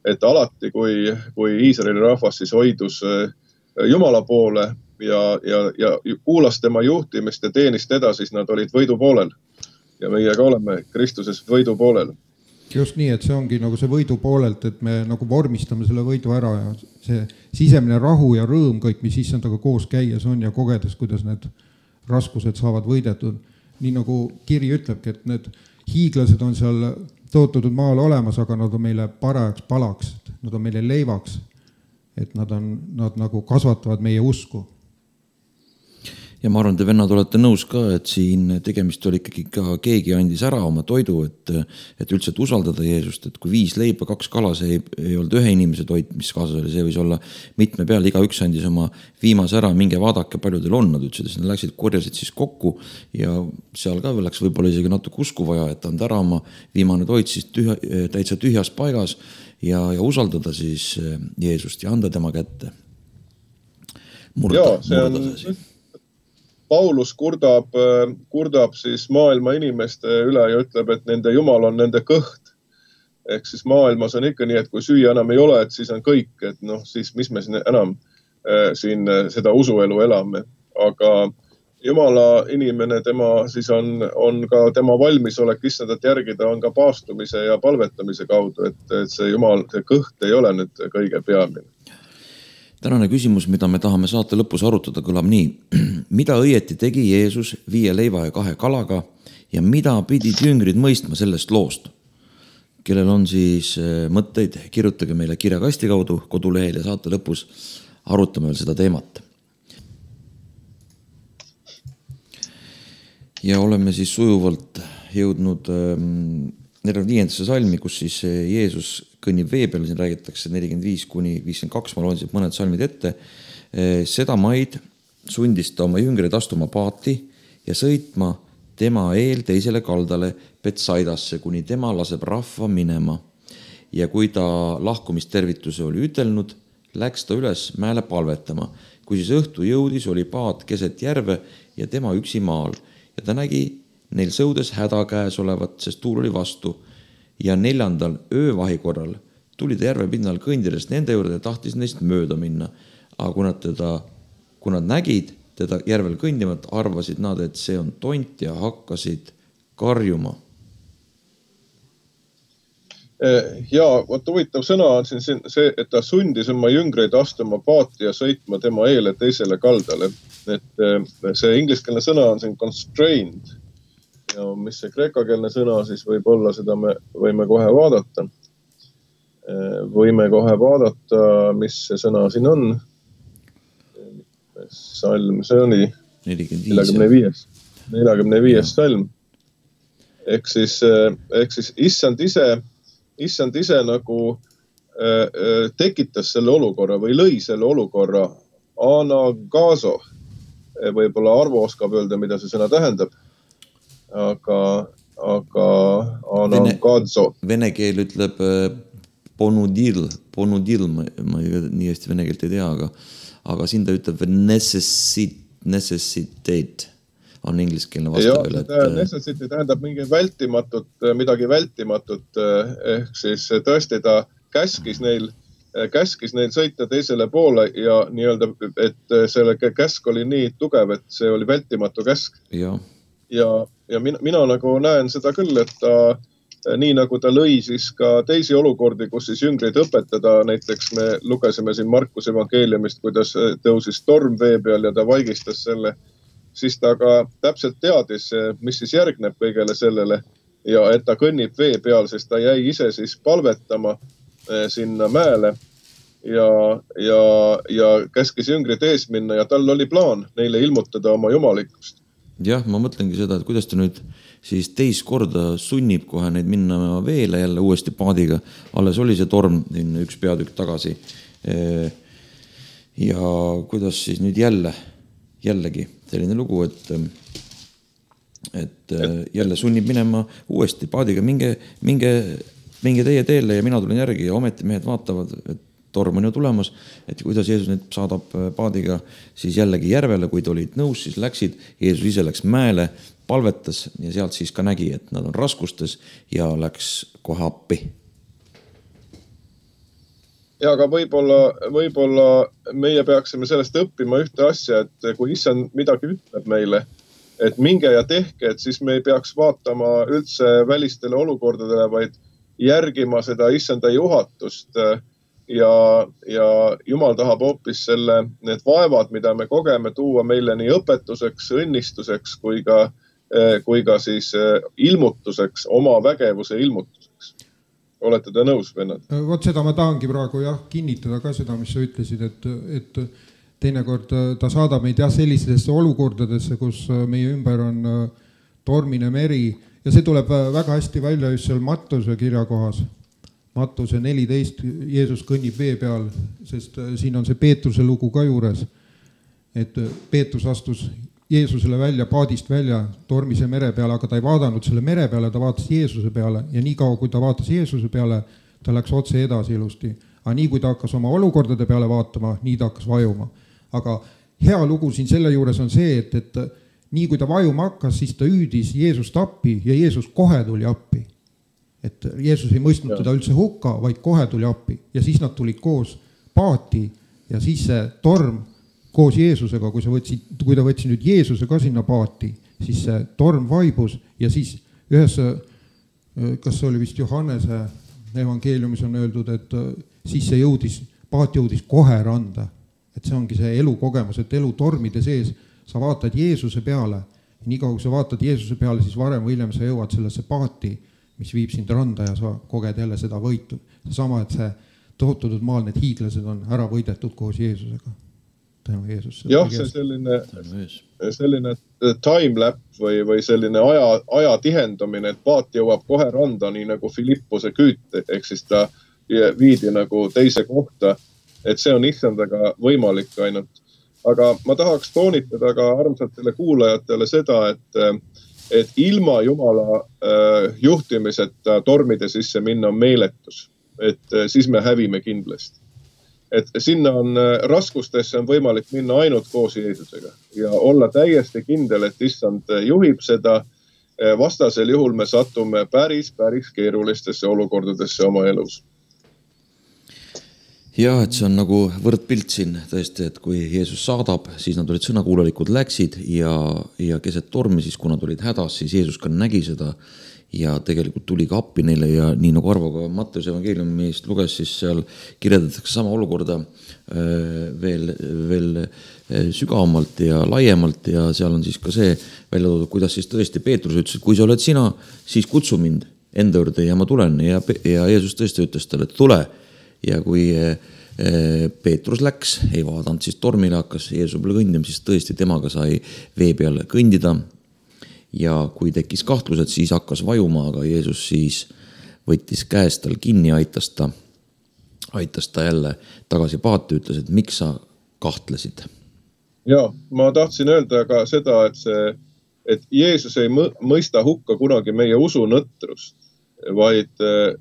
et alati, kui Iisraeli rahvas siis hoidus Jumala poole ja kuulas tema juhtimist ja teenis teda, siis nad olid võidu poolel. Ja meie ka oleme Kristuses võidu poolel. Just nii, et see ongi nagu see võidu poolelt, et me nagu vormistame selle võidu ära ja see sisemine rahu ja rõõm kõik, mis issandaga koos käies on ja kogedes, kuidas need raskused saavad võidetud. Nii nagu kiri ütlebki, et need hiiglased on seal tõotatud maal olemas, aga nad on meile parajaks palaks, nad on meile leivaks, et nad nagu kasvatavad meie usku. Ja ma arvan, te vennad olete nõus ka, et siin tegemist oli ikkagi ka keegi andis ära oma toidu, et üldse usaldada Jeesust, et kui 5 leiba, 2 kala, see ei olnud ühe inimese toit, mis kaasas oli, see võis olla mitme peal, iga üks andis oma viimase ära, minge vaadake, palju teil on, nad ütlesid, et nad läksid, korjasid siis kokku ja seal ka läks võib-olla isegi natuke usku vaja, et anda ära oma viimane toit siis täitsa tühjas paigas ja usaldada siis Jeesust ja anda tema kätte. Murda see. Paulus kurdab siis maailma inimeste üle ja ütleb, et nende Jumal on nende kõht. Ehk siis maailmas on ikka nii, et kui süüa enam ei ole, et siis on kõik, et siis mis me enam siin seda usuelu elame. Aga Jumala inimene, tema siis on ka tema valmisolek issandat järgida, on ka paastumise ja palvetamise kaudu, et see Jumal, see kõht ei ole nüüd kõige peamine. Tänane küsimus, mida me tahame saate lõpus arutada, kõlab nii. Mida õieti tegi Jeesus 5 leiva ja 2 kalaga ja mida pidid jüngrid mõistma sellest loost? Kellel on siis mõtteid, kirjutage meile kirjakasti kaudu kodulehel ja saate lõpus arutame veel seda teemat. Ja oleme siis sujuvalt jõudnud 45. salmi, kus siis Jeesus kõnnib vee peal, siin räägitakse 45-52, ma loen siit mõned salmid ette. Seda maid sundis ta oma jüngreid astuma paati ja sõitma tema eel teisele kaldale Betsaidasse, kuni tema laseb rahva minema. Ja kui ta lahkumistervituse oli ütelnud, läks ta üles mäele palvetama. Kui siis õhtu jõudis, oli paat keset järve ja tema üksi maal. Ja ta nägi neil sõudes häda käes olevat, sest tuul oli vastu. Ja 4. öövahi korral tuli ta järve pinnal kõndides nende juurde ja tahtis neist mööda minna. Aga kui nad nägid teda järvel kõndimat, arvasid nad, et see on tont ja hakkasid karjuma. Ja, huvitav sõna on siin see, et ta sundis oma jüngreid astuma paati ja sõitma tema eele teisele kaldale. Et see ingliskeelne sõna on siin constrained. Ja mis see kreekakeelne sõna siis võib olla, seda me võime kohe vaadata. Mis see sõna siin on. Salm, see oli 45. Salm. Ehk siis issand ise nagu tekitas selle olukorra või lõi selle olukorra anagaso. Võib-olla Arvo oskab öelda, mida see sõna tähendab. Aga anagazo. Vene keel ütleb ponudil, ma nii hästi vene keelt ei tea, aga siin ta ütleb necessitate on ingliskeelne vastav. Necessity tähendab midagi vältimatut, ehk siis tõesti ta käskis neil sõita teisele poole ja nii-öelda, et selle käsk oli nii tugev, et see oli vältimatu käsk. Ja mina nagu näen seda küll, et ta nii nagu ta lõi siis ka teisi olukordi, kus siis jüngreid õpetada, näiteks me lugesime siin Markuse evangeeliumist, kuidas tõusis torm vee peal ja ta vaigistas selle, siis ta ka täpselt teadis, mis siis järgneb kõigele sellele ja et ta kõnnib vee peal, sest ta jäi ise siis palvetama sinna mäele ja käskis jüngrid ees minna ja tal oli plaan neile ilmutada oma jumalikkust. Jah, ma mõtlengi seda, et kuidas ta nüüd siis teist korda sunnib kohe neid minna veele jälle uuesti paadiga. Alles oli see torm üks peatükk tagasi. Ja kuidas siis nüüd jällegi selline lugu, et jälle sunnib minema uuesti paadiga, minge teie teele ja mina tulen järgi ja ometi mehed vaatavad, et torm on ju tulemas, et kuidas Jeesus neid saadab paadiga siis jällegi järvele, kui ta olid nõus, siis läksid, Jeesus ise läks mäele, palvetas ja sealt siis ka nägi, et nad on raskustes ja läks kohe appi. Ja aga võib-olla meie peaksime sellest õppima ühte asja, et kui issand midagi ütleb meile, et minge ja tehke, et siis me ei peaks vaatama üldse välistele olukordadele, vaid järgima seda issanda juhatust ja Jumal tahab hoopis need vaevad, mida me kogeme, tuua meile nii õpetuseks, õnnistuseks kui ka siis ilmutuseks, oma vägevuse ilmutuseks. Olete te nõus, vennad? Vot seda ma tahangi praegu kinnitada ka seda, mis sa ütlesid, et teinekord ta saadab meid sellistesse olukordadesse, kus meie ümber on tormine meri ja see tuleb väga hästi välja just seal Mattuse kirja kohas. Mattuse 14, Jeesus kõnnib vee peal, sest siin on see Peetruse lugu ka juures, et Peetrus astus Jeesusele välja, paadist välja, tormise mere peale, aga ta ei vaadanud selle mere peale, ta vaatas Jeesuse peale ja nii kaua, kui ta vaatas Jeesuse peale, ta läks otse edasi ilusti. Aga nii, kui ta hakkas oma olukordade peale vaatama, nii ta hakkas vajuma. Aga hea lugu siin selle juures on see, et nii kui ta vajuma hakkas, siis ta hüüdis Jeesust appi ja Jeesus kohe tuli appi. Et Jeesus ei mõistnud teda üldse hukka, vaid kohe tuli appi. Ja siis nad tulid koos paati ja siis see torm koos Jeesusega, kui ta võtsi nüüd Jeesuse ka sinna paati, siis see torm vaibus ja siis ühes, kas see oli vist Johannese evangeeliumis on öeldud, et siis see paat jõudis kohe randa. Et see ongi see elukogemus, et elu tormide sees sa vaatad Jeesuse peale. Nii kaua, kui sa vaatad Jeesuse peale, siis varem või hiljem sa jõuad sellesse paati, mis viib sind randa ja sa koged jälle seda võitu. Sama, et see tohutud maal need hiiglased on ära võidetud koos Jeesusega. Jah, see selline time-lap või selline aja tihendamine, et paat jõuab kohe randa, nii nagu Filippuse küüt, ehk siis ta viidi nagu teise kohta, et see on issandaga võimalik ainult. Aga ma tahaks toonitada ka armsatele kuulajatele seda, et ilma Jumala juhtimiseta tormide sisse minna on meeletus, et siis me hävime kindlasti. Et sinna on raskustesse on võimalik minna ainult koos Jeesusega ja olla täiesti kindel, et issand juhib seda. Vastasel juhul me satume päris keerulistesse olukordadesse oma elus. Ja, et see on nagu võrdpilt siin tõesti, et kui Jeesus saadab, siis nad olid sõnakuulelikud, läksid ja keset tormi, siis kui nad olid hädas, siis Jeesus ka nägi seda ja tegelikult tuli ka appi neile ja nii nagu Arvo ka Mattuse evangeeliumist luges, siis seal kirjeldatakse sama olukorda veel sügavamalt ja laiemalt ja seal on siis ka see välja toodud, kuidas siis tõesti Peetrus ütles, et kui sa oled sina, siis kutsu mind enda juurde ja ma tulen ja Jeesus tõesti ütles talle, et tule ja kui Peetrus läks, ei vaadanud siis tormile, hakkas Jeesuse peale kõndima, siis tõesti temaga sai vee peale kõndida. Ja kui tekkis kahtlused, siis hakkas vajuma, aga Jeesus siis võttis käest tal kinni, aitas ta jälle tagasi paati, ütles, et miks sa kahtlesid? Ja, ma tahtsin öelda ka seda, et Jeesus ei mõista hukka kunagi meie usunõtrust, vaid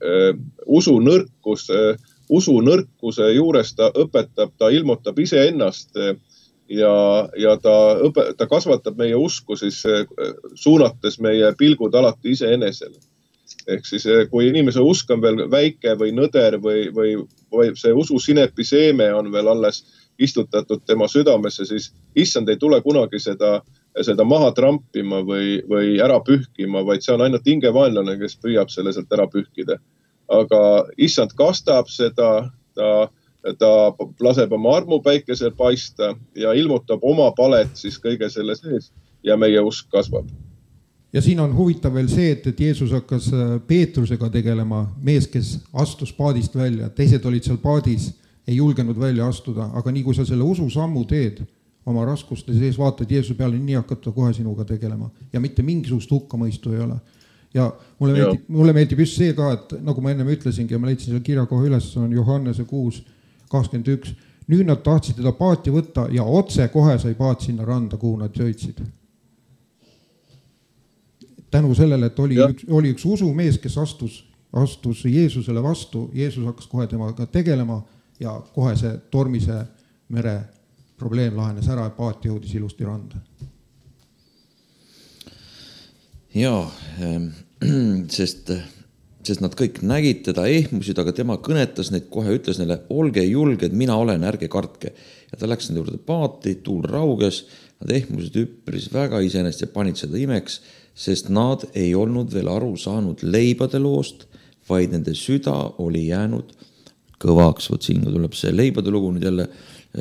usunõrkuse juures ta õpetab, ta ilmutab iseennast ja ta kasvatab meie usku siis suunates meie pilgud alati iseenesele. Ehk siis kui inimese usk on veel väike või nõder või see usu sinepi seeme on veel alles istutatud tema südamesse, siis issand ei tule kunagi seda maha trampima või ära pühkima, vaid see on ainult hingevaenlane, kes püüab selle sealt ära pühkida. Aga issand kastab seda, ta laseb oma armu päikesel paista ja ilmutab oma palet siis kõige selle sees ja meie usk kasvab. Ja siin on huvitav veel see, et Jeesus hakkas Peetrusega tegelema, mees, kes astus paadist välja. Teised olid seal paadis, ei julgenud välja astuda, aga nii kui sa selle usu sammu teed oma raskuste sees, vaatad Jeesuse peale, nii hakkad ta kohe sinuga tegelema ja mitte mingisugust hukkamõistu ei ole. Ja mulle meeldib just see ka, et nagu ma ennem ütlesingi ja ma leidsin selle kirja kohe üles, on Johannese 6:21. Nüüd nad tahtsid teda paati võtta ja otse kohe sai paat sinna randa, kuhu nad sõitsid. Tänu sellele, et oli üks usumees, kes astus Jeesusele vastu, Jeesus hakkas kohe temaga tegelema ja kohe see tormise mere probleem lahenes ära ja paat jõudis ilusti randa. Jaa, sest sest nad kõik nägid teda, ehmusid, aga tema kõnetas neid kohe, ütles neile, olge julged, mina olen, ärge kartke. Ja ta läks nende juurde paati, tuul rauges, nad ehmusid üpris väga iseenesest ja panid seda imeks, sest nad ei olnud veel aru saanud leibade loost, vaid nende süda oli jäänud kõvaks. Võt siin tuleb see leibade lugu nüüd jälle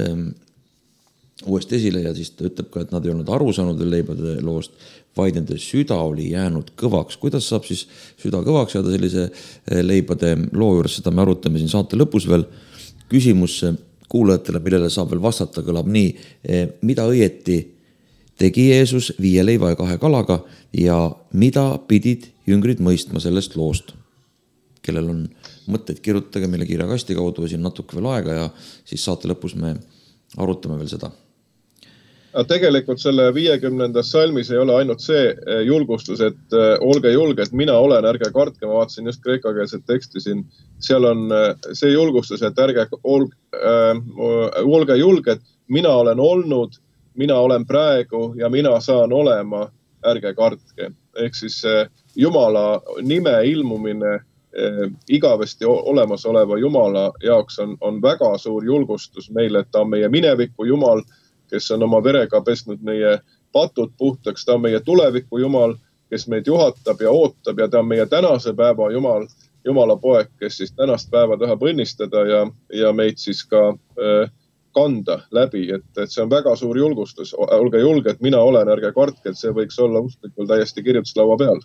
uuesti esile ja siis ta ütleb ka, et nad ei olnud aru saanud veel leibade loost, vaid nende süda oli jäänud kõvaks. Kuidas saab siis süda kõvaks jääda sellise leibade loo juures, seda me arutame siin saate lõpus veel. Küsimus kuulajatele, millele saab veel vastata, kõlab nii, mida õieti tegi Jeesus 5 leiva ja 2 kalaga ja mida pidid jüngrid mõistma sellest loost? Kellel on mõtteid, kirjutage meile kirjakasti kaudu siin natuke veel aega ja siis saate lõpus me arutame veel seda. Tegelikult selle 50. salmis ei ole ainult see julgustus, et olge julged, mina olen, ärge kartke, ma vaatasin just kreekakeelset teksti siin. Seal on see julgustus, et olge julged, mina olen olnud, mina olen praegu ja mina saan olema, ärge kartke. Ehk siis Jumala nime ilmumine igavesti olemasoleva Jumala jaoks on väga suur julgustus meile, et ta on meie mineviku Jumal, kes on oma verega pesnud meie patud puhtaks, ta on meie tuleviku Jumal, kes meid juhatab ja ootab ja ta on meie tänase päeva Jumal, Jumala poeg, kes siis tänast päeva tahab õnnistada ja meid siis ka kanda läbi, et see on väga suur julgustus. Olge julged, mina olen, ärge kartke, et see võiks olla usklikul täiesti kirjutuslaua peal.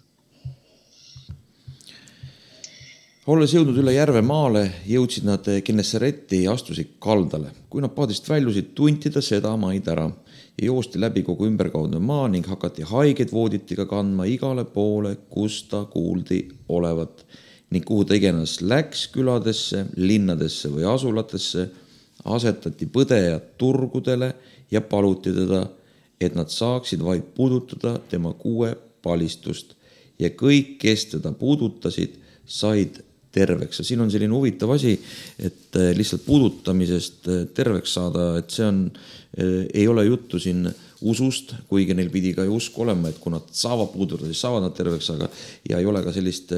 Olles jõudnud üle järve maale, jõudsid nad Genesaretti ja astusid kaldale. Kui nad paadist väljusid, tuntida seda maid ära ja joosti läbi kogu ümberkaudne maa ning hakati haigeid vooditiga kandma igale poole, kus ta kuuldi olevat. Ning kuhu ta iganes läks küladesse, linnadesse või asulatesse, asetati põdejad turgudele ja paluti teda, et nad saaksid vaid puudutada tema 6 palistust ja kõik, kes teda puudutasid, said terveks. Ja siin on selline huvitav asi, et lihtsalt puudutamisest terveks saada, et see ei ole juttu siin usust, kuigi neil pidi ka ju usk olema, et kui nad saavad puudutada, siis saavad nad terveks, aga ja ei ole ka sellist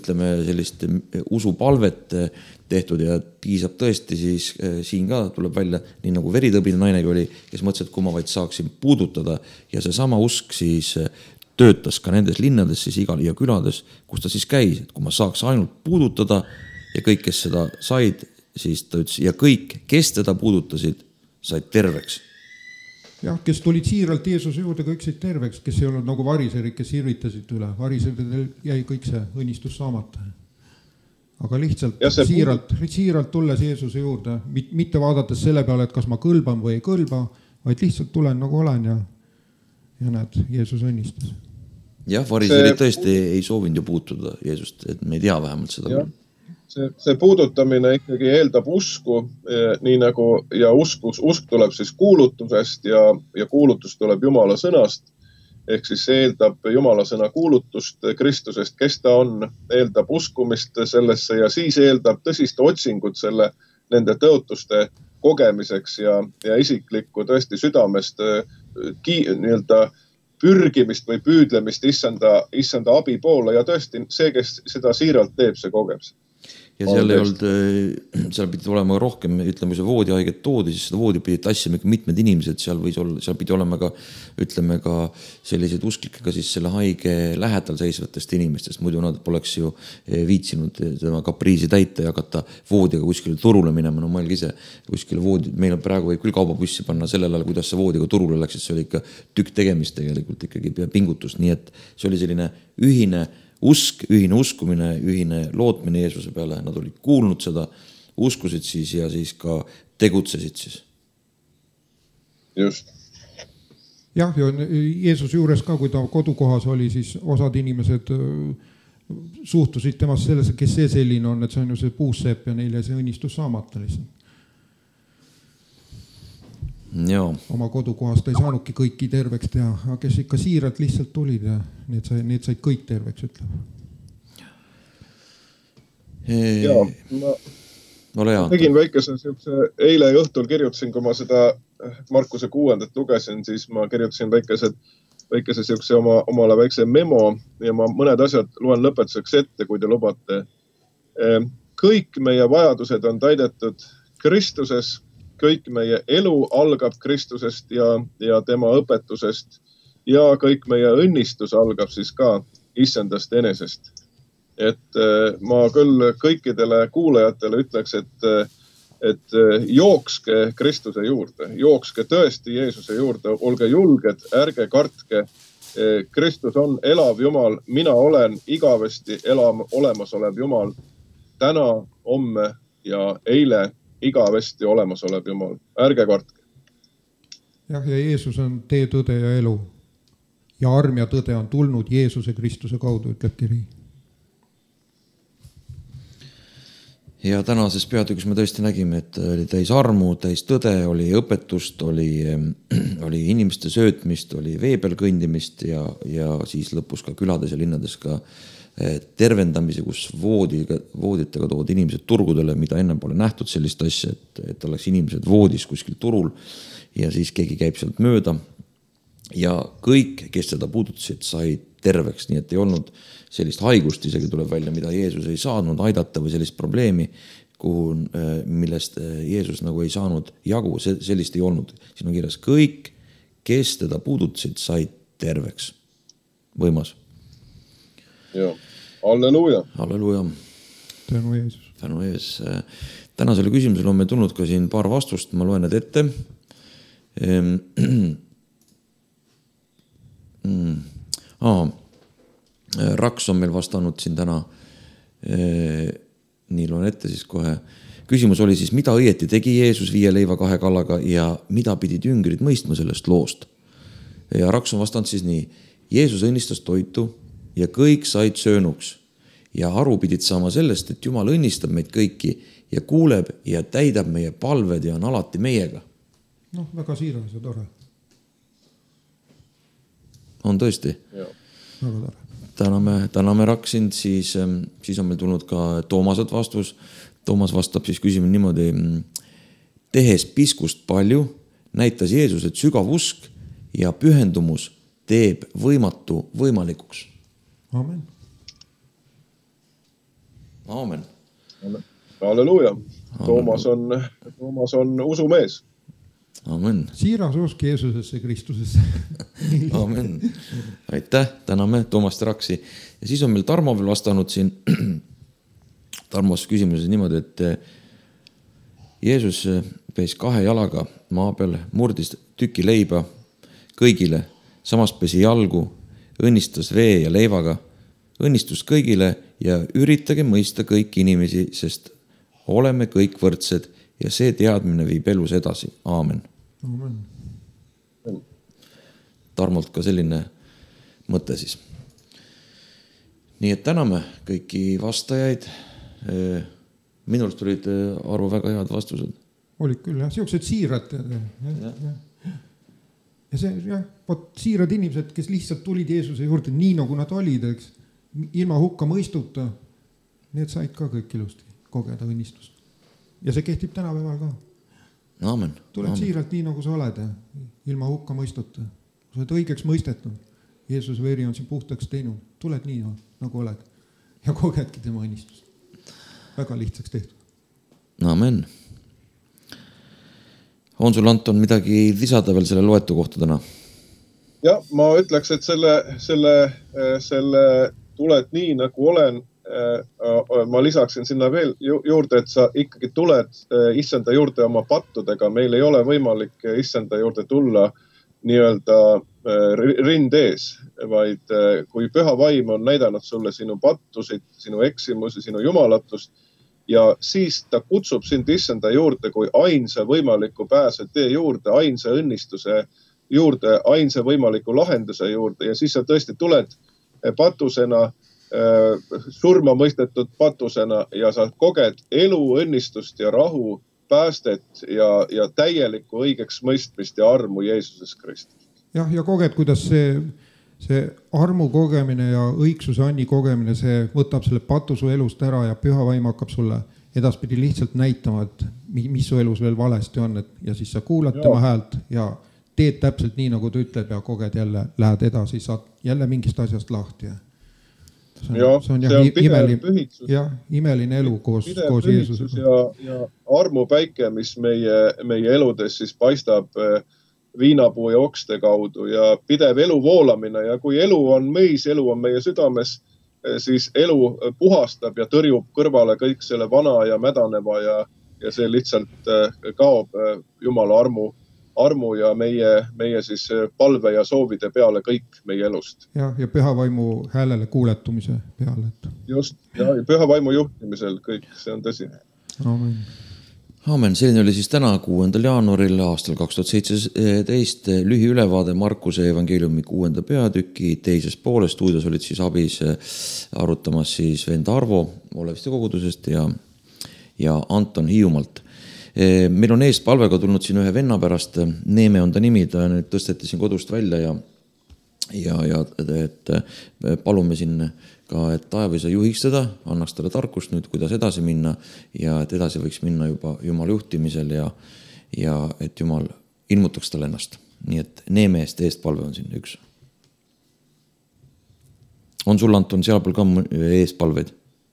usupalvet tehtud ja piisab tõesti siis siin ka tuleb välja, nii nagu veritõbine nainegi oli, kes mõtles, et kui ma vaid saaksin puudutada ja see sama usk siis töötas ka nendes linnades siis igal ja külades, kus ta siis käis, et kui ma saaks ainult puudutada ja kõik, kes seda said, siis ta ütles, ja kõik, kes teda puudutasid, said terveks. Jah, kes tulid siiralt Jeesuse juurde, kõik said terveks, kes ei olnud nagu variserid, kes irvitasid üle. Variseridel jäi kõik see õnnistus saamata. Aga lihtsalt siiralt tulles Jeesuse juurde, mitte vaadates selle peale, et kas ma kõlban või ei kõlba, vaid lihtsalt tulen nagu olen ja näed, Jeesus õnnistas. Jah, variserid tõesti ei soovinud ju puutuda Jeesust, et me ei tea vähemalt seda. See puudutamine ikkagi eeldab usku, nii nagu ja usk tuleb siis kuulutusest ja kuulutus tuleb Jumala sõnast. Ehk siis see eeldab Jumala sõna kuulutust Kristusest, kes ta on, eeldab uskumist sellesse ja siis eeldab tõsist otsingut nende tõotuste kogemiseks ja isiklikku tõesti südamest pürgimist või püüdlemist issanda abi poole ja tõesti see, kes seda siiralt teeb, see kogeb. Ja seal pidi olema rohkem, ütleme, see voodihaiget toodi, siis seda voodi pidi tassima mitmed inimesed, seal pidi olema ka, ütleme, ka sellised usklikega siis selle haige lähedal seisvatest inimestest, muidu nad poleks ju viitsinud tema kapriisi täita ja hakata voodiga kuskile turule minema, no mõelge ise, kuskile voodi, meil on praegu võib küll kaubapussi panna sellel ajal, kuidas see voodiga turule läks, et see oli ikka tükk tegemist tegelikult ikkagi pingutus, nii et see oli selline ühine uskumine, ühine lootmine Jeesuse peale, nad olid kuulnud seda, uskusid siis ja siis ka tegutsesid siis. Just. Jah, ja Jeesuse juures ka, kui ta kodukohas oli, siis osad inimesed suhtusid temast selles, kes see selline on, et see on ju see puussepp ja neile see õnnistus saamata lihtsalt. Joo. Oma kodukohast ei saanudki kõiki terveks teha, aga kes ikka siiralt lihtsalt tulid ja need said kõik terveks, ütleb. Ma tegin väikese eile õhtul kirjutasin, kui ma seda Markuse 6. lugesin, siis ma kirjutasin väikesed väikese siukse omale väikse memo ja ma mõned asjad loen lõpetuseks ette, kui te lubate. Kõik meie vajadused on täidetud Kristuses, kõik meie elu algab Kristusest ja tema õpetusest ja kõik meie õnnistus algab siis ka issandast enesest. Et ma küll kõikidele kuulajatele ütleks, et jookske Kristuse juurde, jookske tõesti Jeesuse juurde, olge julged, ärge kartke. Kristus on elav Jumal, mina olen igavesti olemasolev Jumal, täna, homme ja eile igavesti olemasolev Jumal. Ärge kartke. Ja Jeesus on tee, tõde ja elu. Ja arm ja tõde on tulnud Jeesuse Kristuse kaudu, ütleb kiri. Ja tänases peatükis me tõesti nägime, et oli täis armu, täis tõde, oli õpetust, oli inimeste söötmist, oli vee peal kõndimist ja siis lõpus ka külades ja linnades ka tervendamisi, kus vooditega tood inimesed turgudele, mida enne pole nähtud sellist asja, et oleks inimesed voodis kuskil turul ja siis keegi käib sealt mööda ja kõik, kes seda puudutasid, said terveks, nii et ei olnud sellist haigust, isegi tuleb välja, mida Jeesus ei saanud aidata või sellist probleemi, millest Jeesus nagu ei saanud jagu, sellist ei olnud. Siin on kirjas kõik, kes teda puudutasid, said terveks. Võimas. Joo. Halleluja. Halleluja. Tänu Jeesus. Tänu Jeesus. Tänasele küsimusele on meil tulnud ka siin paar vastust, ma loen need ette. Raks on meil vastanud siin täna. Nii loen ette siis kohe. Küsimus oli siis, mida õieti tegi Jeesus 5 leiva 2 kallaga ja mida pidid jüngrid mõistma sellest loost? Ja Raks on vastanud siis nii. Jeesus õnnistas toitu ja kõik said söönuks ja aru pidid saama sellest, et Jumal õnnistab meid kõiki ja kuuleb ja täidab meie palved ja on alati meiega. Noh, väga siiras ja tore. On tõesti. Väga tore. Täname Raksind, siis on meil tulnud ka Toomaselt vastus. Toomas vastab siis küsimus niimoodi. Tehes piskust palju, näitas Jeesus, et sügav usk ja pühendumus teeb võimatu võimalikuks. Amen. Amen. Halleluja. Toomas on usumees. Amen. Siiras usk Jeesusesse Kristusesse. Amen. Aitäh, täname Toomast Raksi. Ja siis on meil Tarmo veel vastanud siin. Tarmos küsimuses niimoodi, et Jeesus peis 2 jalaga maa peal, murdis tüki leiba kõigile, samas pesi jalgu, õnnistas vee ja leivaga, õnnistus kõigile ja üritage mõista kõiki inimesi, sest oleme kõik võrdsed ja see teadmine viib elus edasi. Aamen. Amen. Tarmolt ka selline mõte siis. Nii et täname kõiki vastajaid. Minult tulid Arvo väga head vastused. Olid küll, jah. Siuksed siirad. Ja see, jah, siirad inimesed, kes lihtsalt tulid Jeesuse juurde nii nagu nad olid, eks, ilma hukka mõistuta, need said ka kõik ilusti kogeda õnnistust. Ja see kehtib tänapäeval ka. Aamen. Tuled siiralt nii nagu sa oled, ilma hukka mõistuta. Sa oled õigeks mõistetud. Jeesus veri on siin puhtaks teinud. Tuled nii nagu oled ja kogedki tema õnnistust. Väga lihtsaks tehtud. Aamen. On sul, Anton, midagi lisada veel selle loetu kohta täna? Ja, ma ütleks, et selle tuled nii nagu olen, ma lisaksin sinna veel juurde, et sa ikkagi tuled issanda juurde oma pattudega. Meil ei ole võimalik issanda juurde tulla nii-öelda rind ees, vaid kui püha vaim on näidanud sulle sinu pattusid, sinu eksimusi, sinu jumalatust ja siis ta kutsub sind issanda juurde kui ainsa võimaliku pääse tee juurde, ainsa õnnistuse juurde, ainsa võimaliku lahenduse juurde ja siis sa tõesti tuled patusena, surma mõistetud patusena ja sa koged elu, õnnistust ja rahu, päästet ja täielikku õigeks mõistmist ja armu Jeesuses Kristus. Jah, ja koged, kuidas see armu kogemine ja õigsuse anni kogemine, see võtab selle patusu elust ära ja püha vaim hakkab sulle edaspidi lihtsalt näitama, et mis su elus veel valesti on. Ja siis sa kuulad tema häält ja teed täpselt nii, nagu ta ütleb ja koged jälle, lähed edasi, saad jälle mingist asjast lahti. See on imeline elu koos Jeesusega. Ja armupäike, mis meie eludes siis paistab viinapuu ja okste kaudu ja pidev elu voolamine. Ja kui elu on mõis, elu on meie südames, siis elu puhastab ja tõrjub kõrvale kõik selle vana ja mädaneva ja see lihtsalt kaob Jumala armu ja meie siis palve ja soovide peale kõik meie elust. Ja püha vaimu häälele kuuletumise peale. Just, ja püha vaimu juhtimisel kõik, see on tõsi. Amen. Amen. Selline oli siis täna 6. jaanuaril aastal 2017 lühiülevaade Markuse evangeeliumi 6. peatüki teises pooles. Stuudios olid siis abis arutamas siis vend Arvo Oleviste kogudusest ja Anton Hiiumalt. Meil on eest palvega tulnud siin ühe venna pärast, Neeme on ta nimi, ta nüüd tõsteti siin kodust välja ja et palume siin ka, et taevisa juhiks teda, annaks talle tarkust nüüd, kuidas edasi minna ja et edasi võiks minna juba Jumala juhtimisel ja et Jumal ilmutaks talle ennast. Nii et Neeme eest palve on siin üks. On sul, Anton, sealpool ka eest palveid?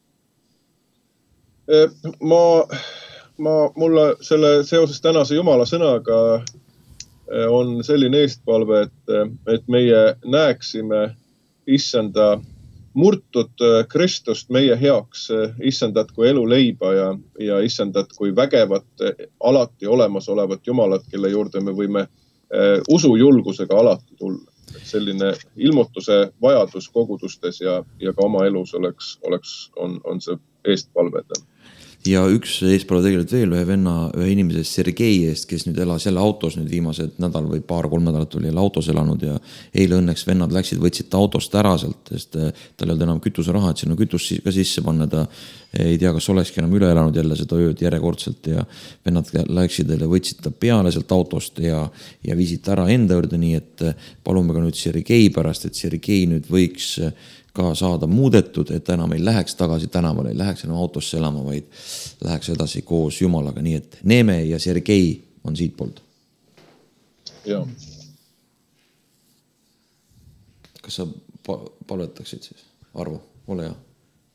Mulle selle seoses tänase Jumala sõnaga on selline eestpalve, et meie näeksime Issanda murtud Kristust meie heaks, Issandat kui elu leiba ja Issandat kui vägevat, alati olemas olevat Jumalat, kelle juurde me võime usujulgusega alati tulla. Et selline ilmutuse vajadus kogudustes ja ka oma elus on see eestpalve. Ja üks eestpalve tegelikult veel ühe inimese Sergei eest, kes nüüd elas jälle autos nüüd viimased nädal või 2-3 nädalat oli jälle autos elanud ja eile õnneks vennad läksid, võtsid ta autost ära sealt, sest tal ei olnud enam kütuseraha, et sinna kütus ka sisse panna, ta ei tea, kas olekski enam üle elanud jälle seda ööd järjekordselt ja vennad läksid ja võtsid ta peale sealt autost ja viisid ta ära enda juurde, nii et palume ka nüüd Sergei pärast, et Sergei nüüd võiks ka saada muudetud, et ta enam ei läheks tagasi tänavale, ei läheks enam autosse elama, vaid läheks edasi koos Jumalaga. Nii et Neeme ja Sergei on siit poolt. Ja. Kas sa palvetaksid siis? Arvo, ole hea.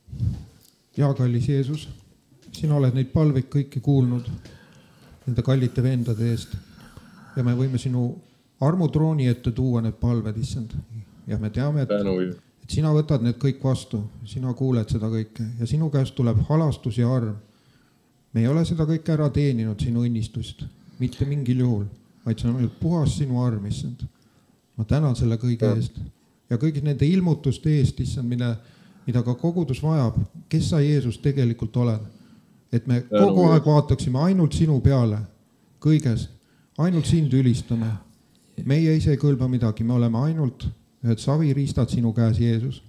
Ja, kallis Jeesus, sina oled neid palveid kõiki kuulnud nende kallite vendade eest ja me võime sinu armutrooni ette tuua need palved, issand. Ja me teame, et sina võtad need kõik vastu, sina kuuled seda kõike ja sinu käest tuleb halastus ja arm. Me ei ole seda kõike ära teeninud sinu õnnistust, mitte mingil juhul, vaid see on puhas sinu arm, issand. Ma tänan selle kõige eest ja kõigi nende ilmutuste eest, issand, mida ka kogudus vajab, kes sa Jeesus tegelikult oled. Et me kogu aeg vaataksime ainult sinu peale, kõiges, ainult sind ülistame. Meie ise ei kõlba midagi, me oleme ainult ühed saviriistad sinu käes, Jeesus.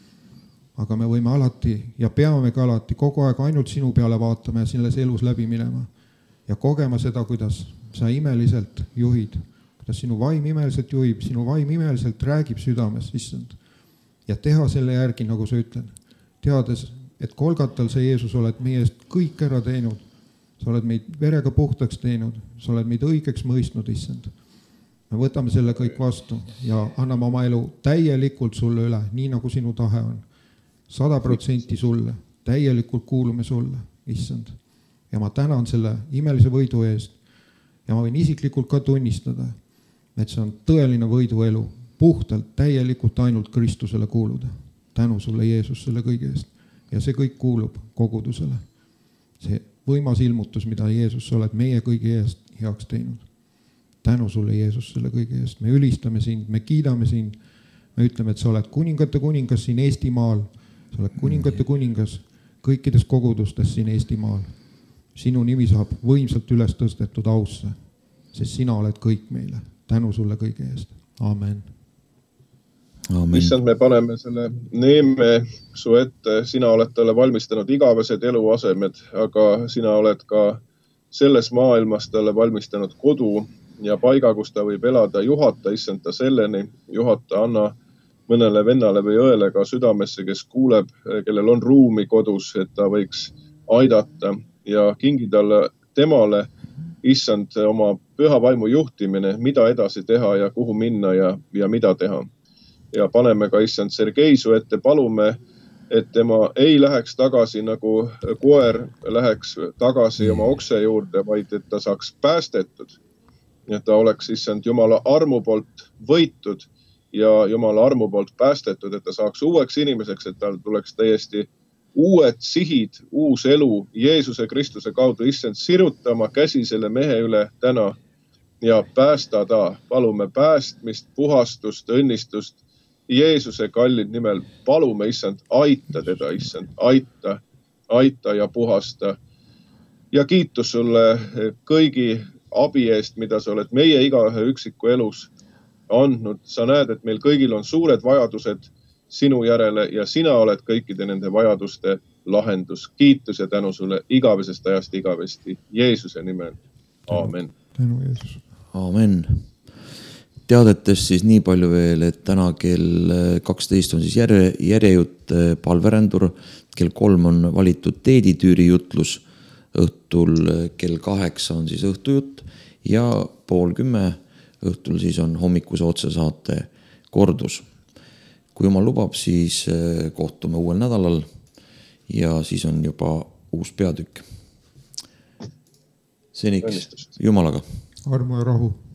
Aga me võime alati ja peame ka alati kogu aeg ainult sinu peale vaatama ja selles elus läbi minema ja kogema seda, kuidas sa imeliselt juhid, kuidas sinu vaim imeliselt juhib, sinu vaim imeliselt räägib südames, issand. Ja teha selle järgi, nagu sa ütled, teades, et Kolgatal sa, Jeesus, oled meie eest kõik ära teinud. Sa oled meid verega puhtaks teinud, sa oled meid õigeks mõistnud, issand. Me võtame selle kõik vastu ja anname oma elu täielikult sulle üle, nii nagu sinu tahe on. 100% sulle, täielikult kuulume sulle, issand. Ja ma tänan selle imelise võidu eest ja ma võin isiklikult ka tunnistada, et see on tõeline võiduelu, puhtalt, täielikult ainult Kristusele kuuluda. Tänu sulle, Jeesus, selle kõige eest. Ja see kõik kuulub kogudusele. See võimas ilmutus, mida Jeesus sa oled meie kõigi eest heaks teinud. Tänu sulle, Jeesus, selle kõige eest. Me ülistame sind, me kiidame sind. Me ütleme, et sa oled kuningate kuningas siin Eestimaal. Sa oled kuningate kuningas kõikides kogudustes siin Eestimaal. Sinu nimi saab võimsalt üles tõstetud ausse, sest sina oled kõik meile. Tänu sulle kõige eest. Amen. Amen. Issand, me paneme selle Neeme su ette. Sina oled talle valmistanud igavesed eluasemed, aga sina oled ka selles maailmas talle valmistanud kodu ja paiga, kus ta võib elada, juhata, issand ta selleni, juhata, anna mõnele vennale või õele ka südamesse, kes kuuleb, kellel on ruumi kodus, et ta võiks aidata ja kingi talle temale issand oma püha vaimu juhtimine, mida edasi teha ja kuhu minna ja mida teha. Ja paneme ka issand Sergei su ette, palume, et tema ei läheks tagasi nagu koer läheks tagasi oma okse juurde, vaid et ta saaks päästetud. Ja ta oleks issand Jumala armu poolt võitud ja Jumala armu poolt päästetud, et ta saaks uueks inimeseks, et tal tuleks täiesti uued sihid, uus elu Jeesuse Kristuse kaudu. Issand, siruta oma käsi selle mehe üle täna ja päästa ta. Palume päästmist, puhastust, õnnistust Jeesuse kallid nimel. Palume, issand, aita teda, issand, aita ja puhasta. Ja kiitus sulle kõigi abi eest, mida sa oled meie igaühe üksiku elus andnud. Sa näed, et meil kõigil on suured vajadused sinu järele ja sina oled kõikide nende vajaduste lahendus. Kiitus ja tänu sulle igavesest ajast igavesti. Jeesuse nimel. Aamen. Tänu Jeesus. Aamen. Teadetest siis nii palju veel, et täna kell 12 on siis järjejutt palverändur, kell 3 on valitud Teeditüüri jutlus, õhtul kell 8 on siis õhtujutt ja 9:30 õhtul siis on hommikuse otsesaate kordus. Kui jumal lubab, siis kohtume uuel nädalal ja siis on juba uus peatükk. Seniks Jumalaga. Armu ja rahu.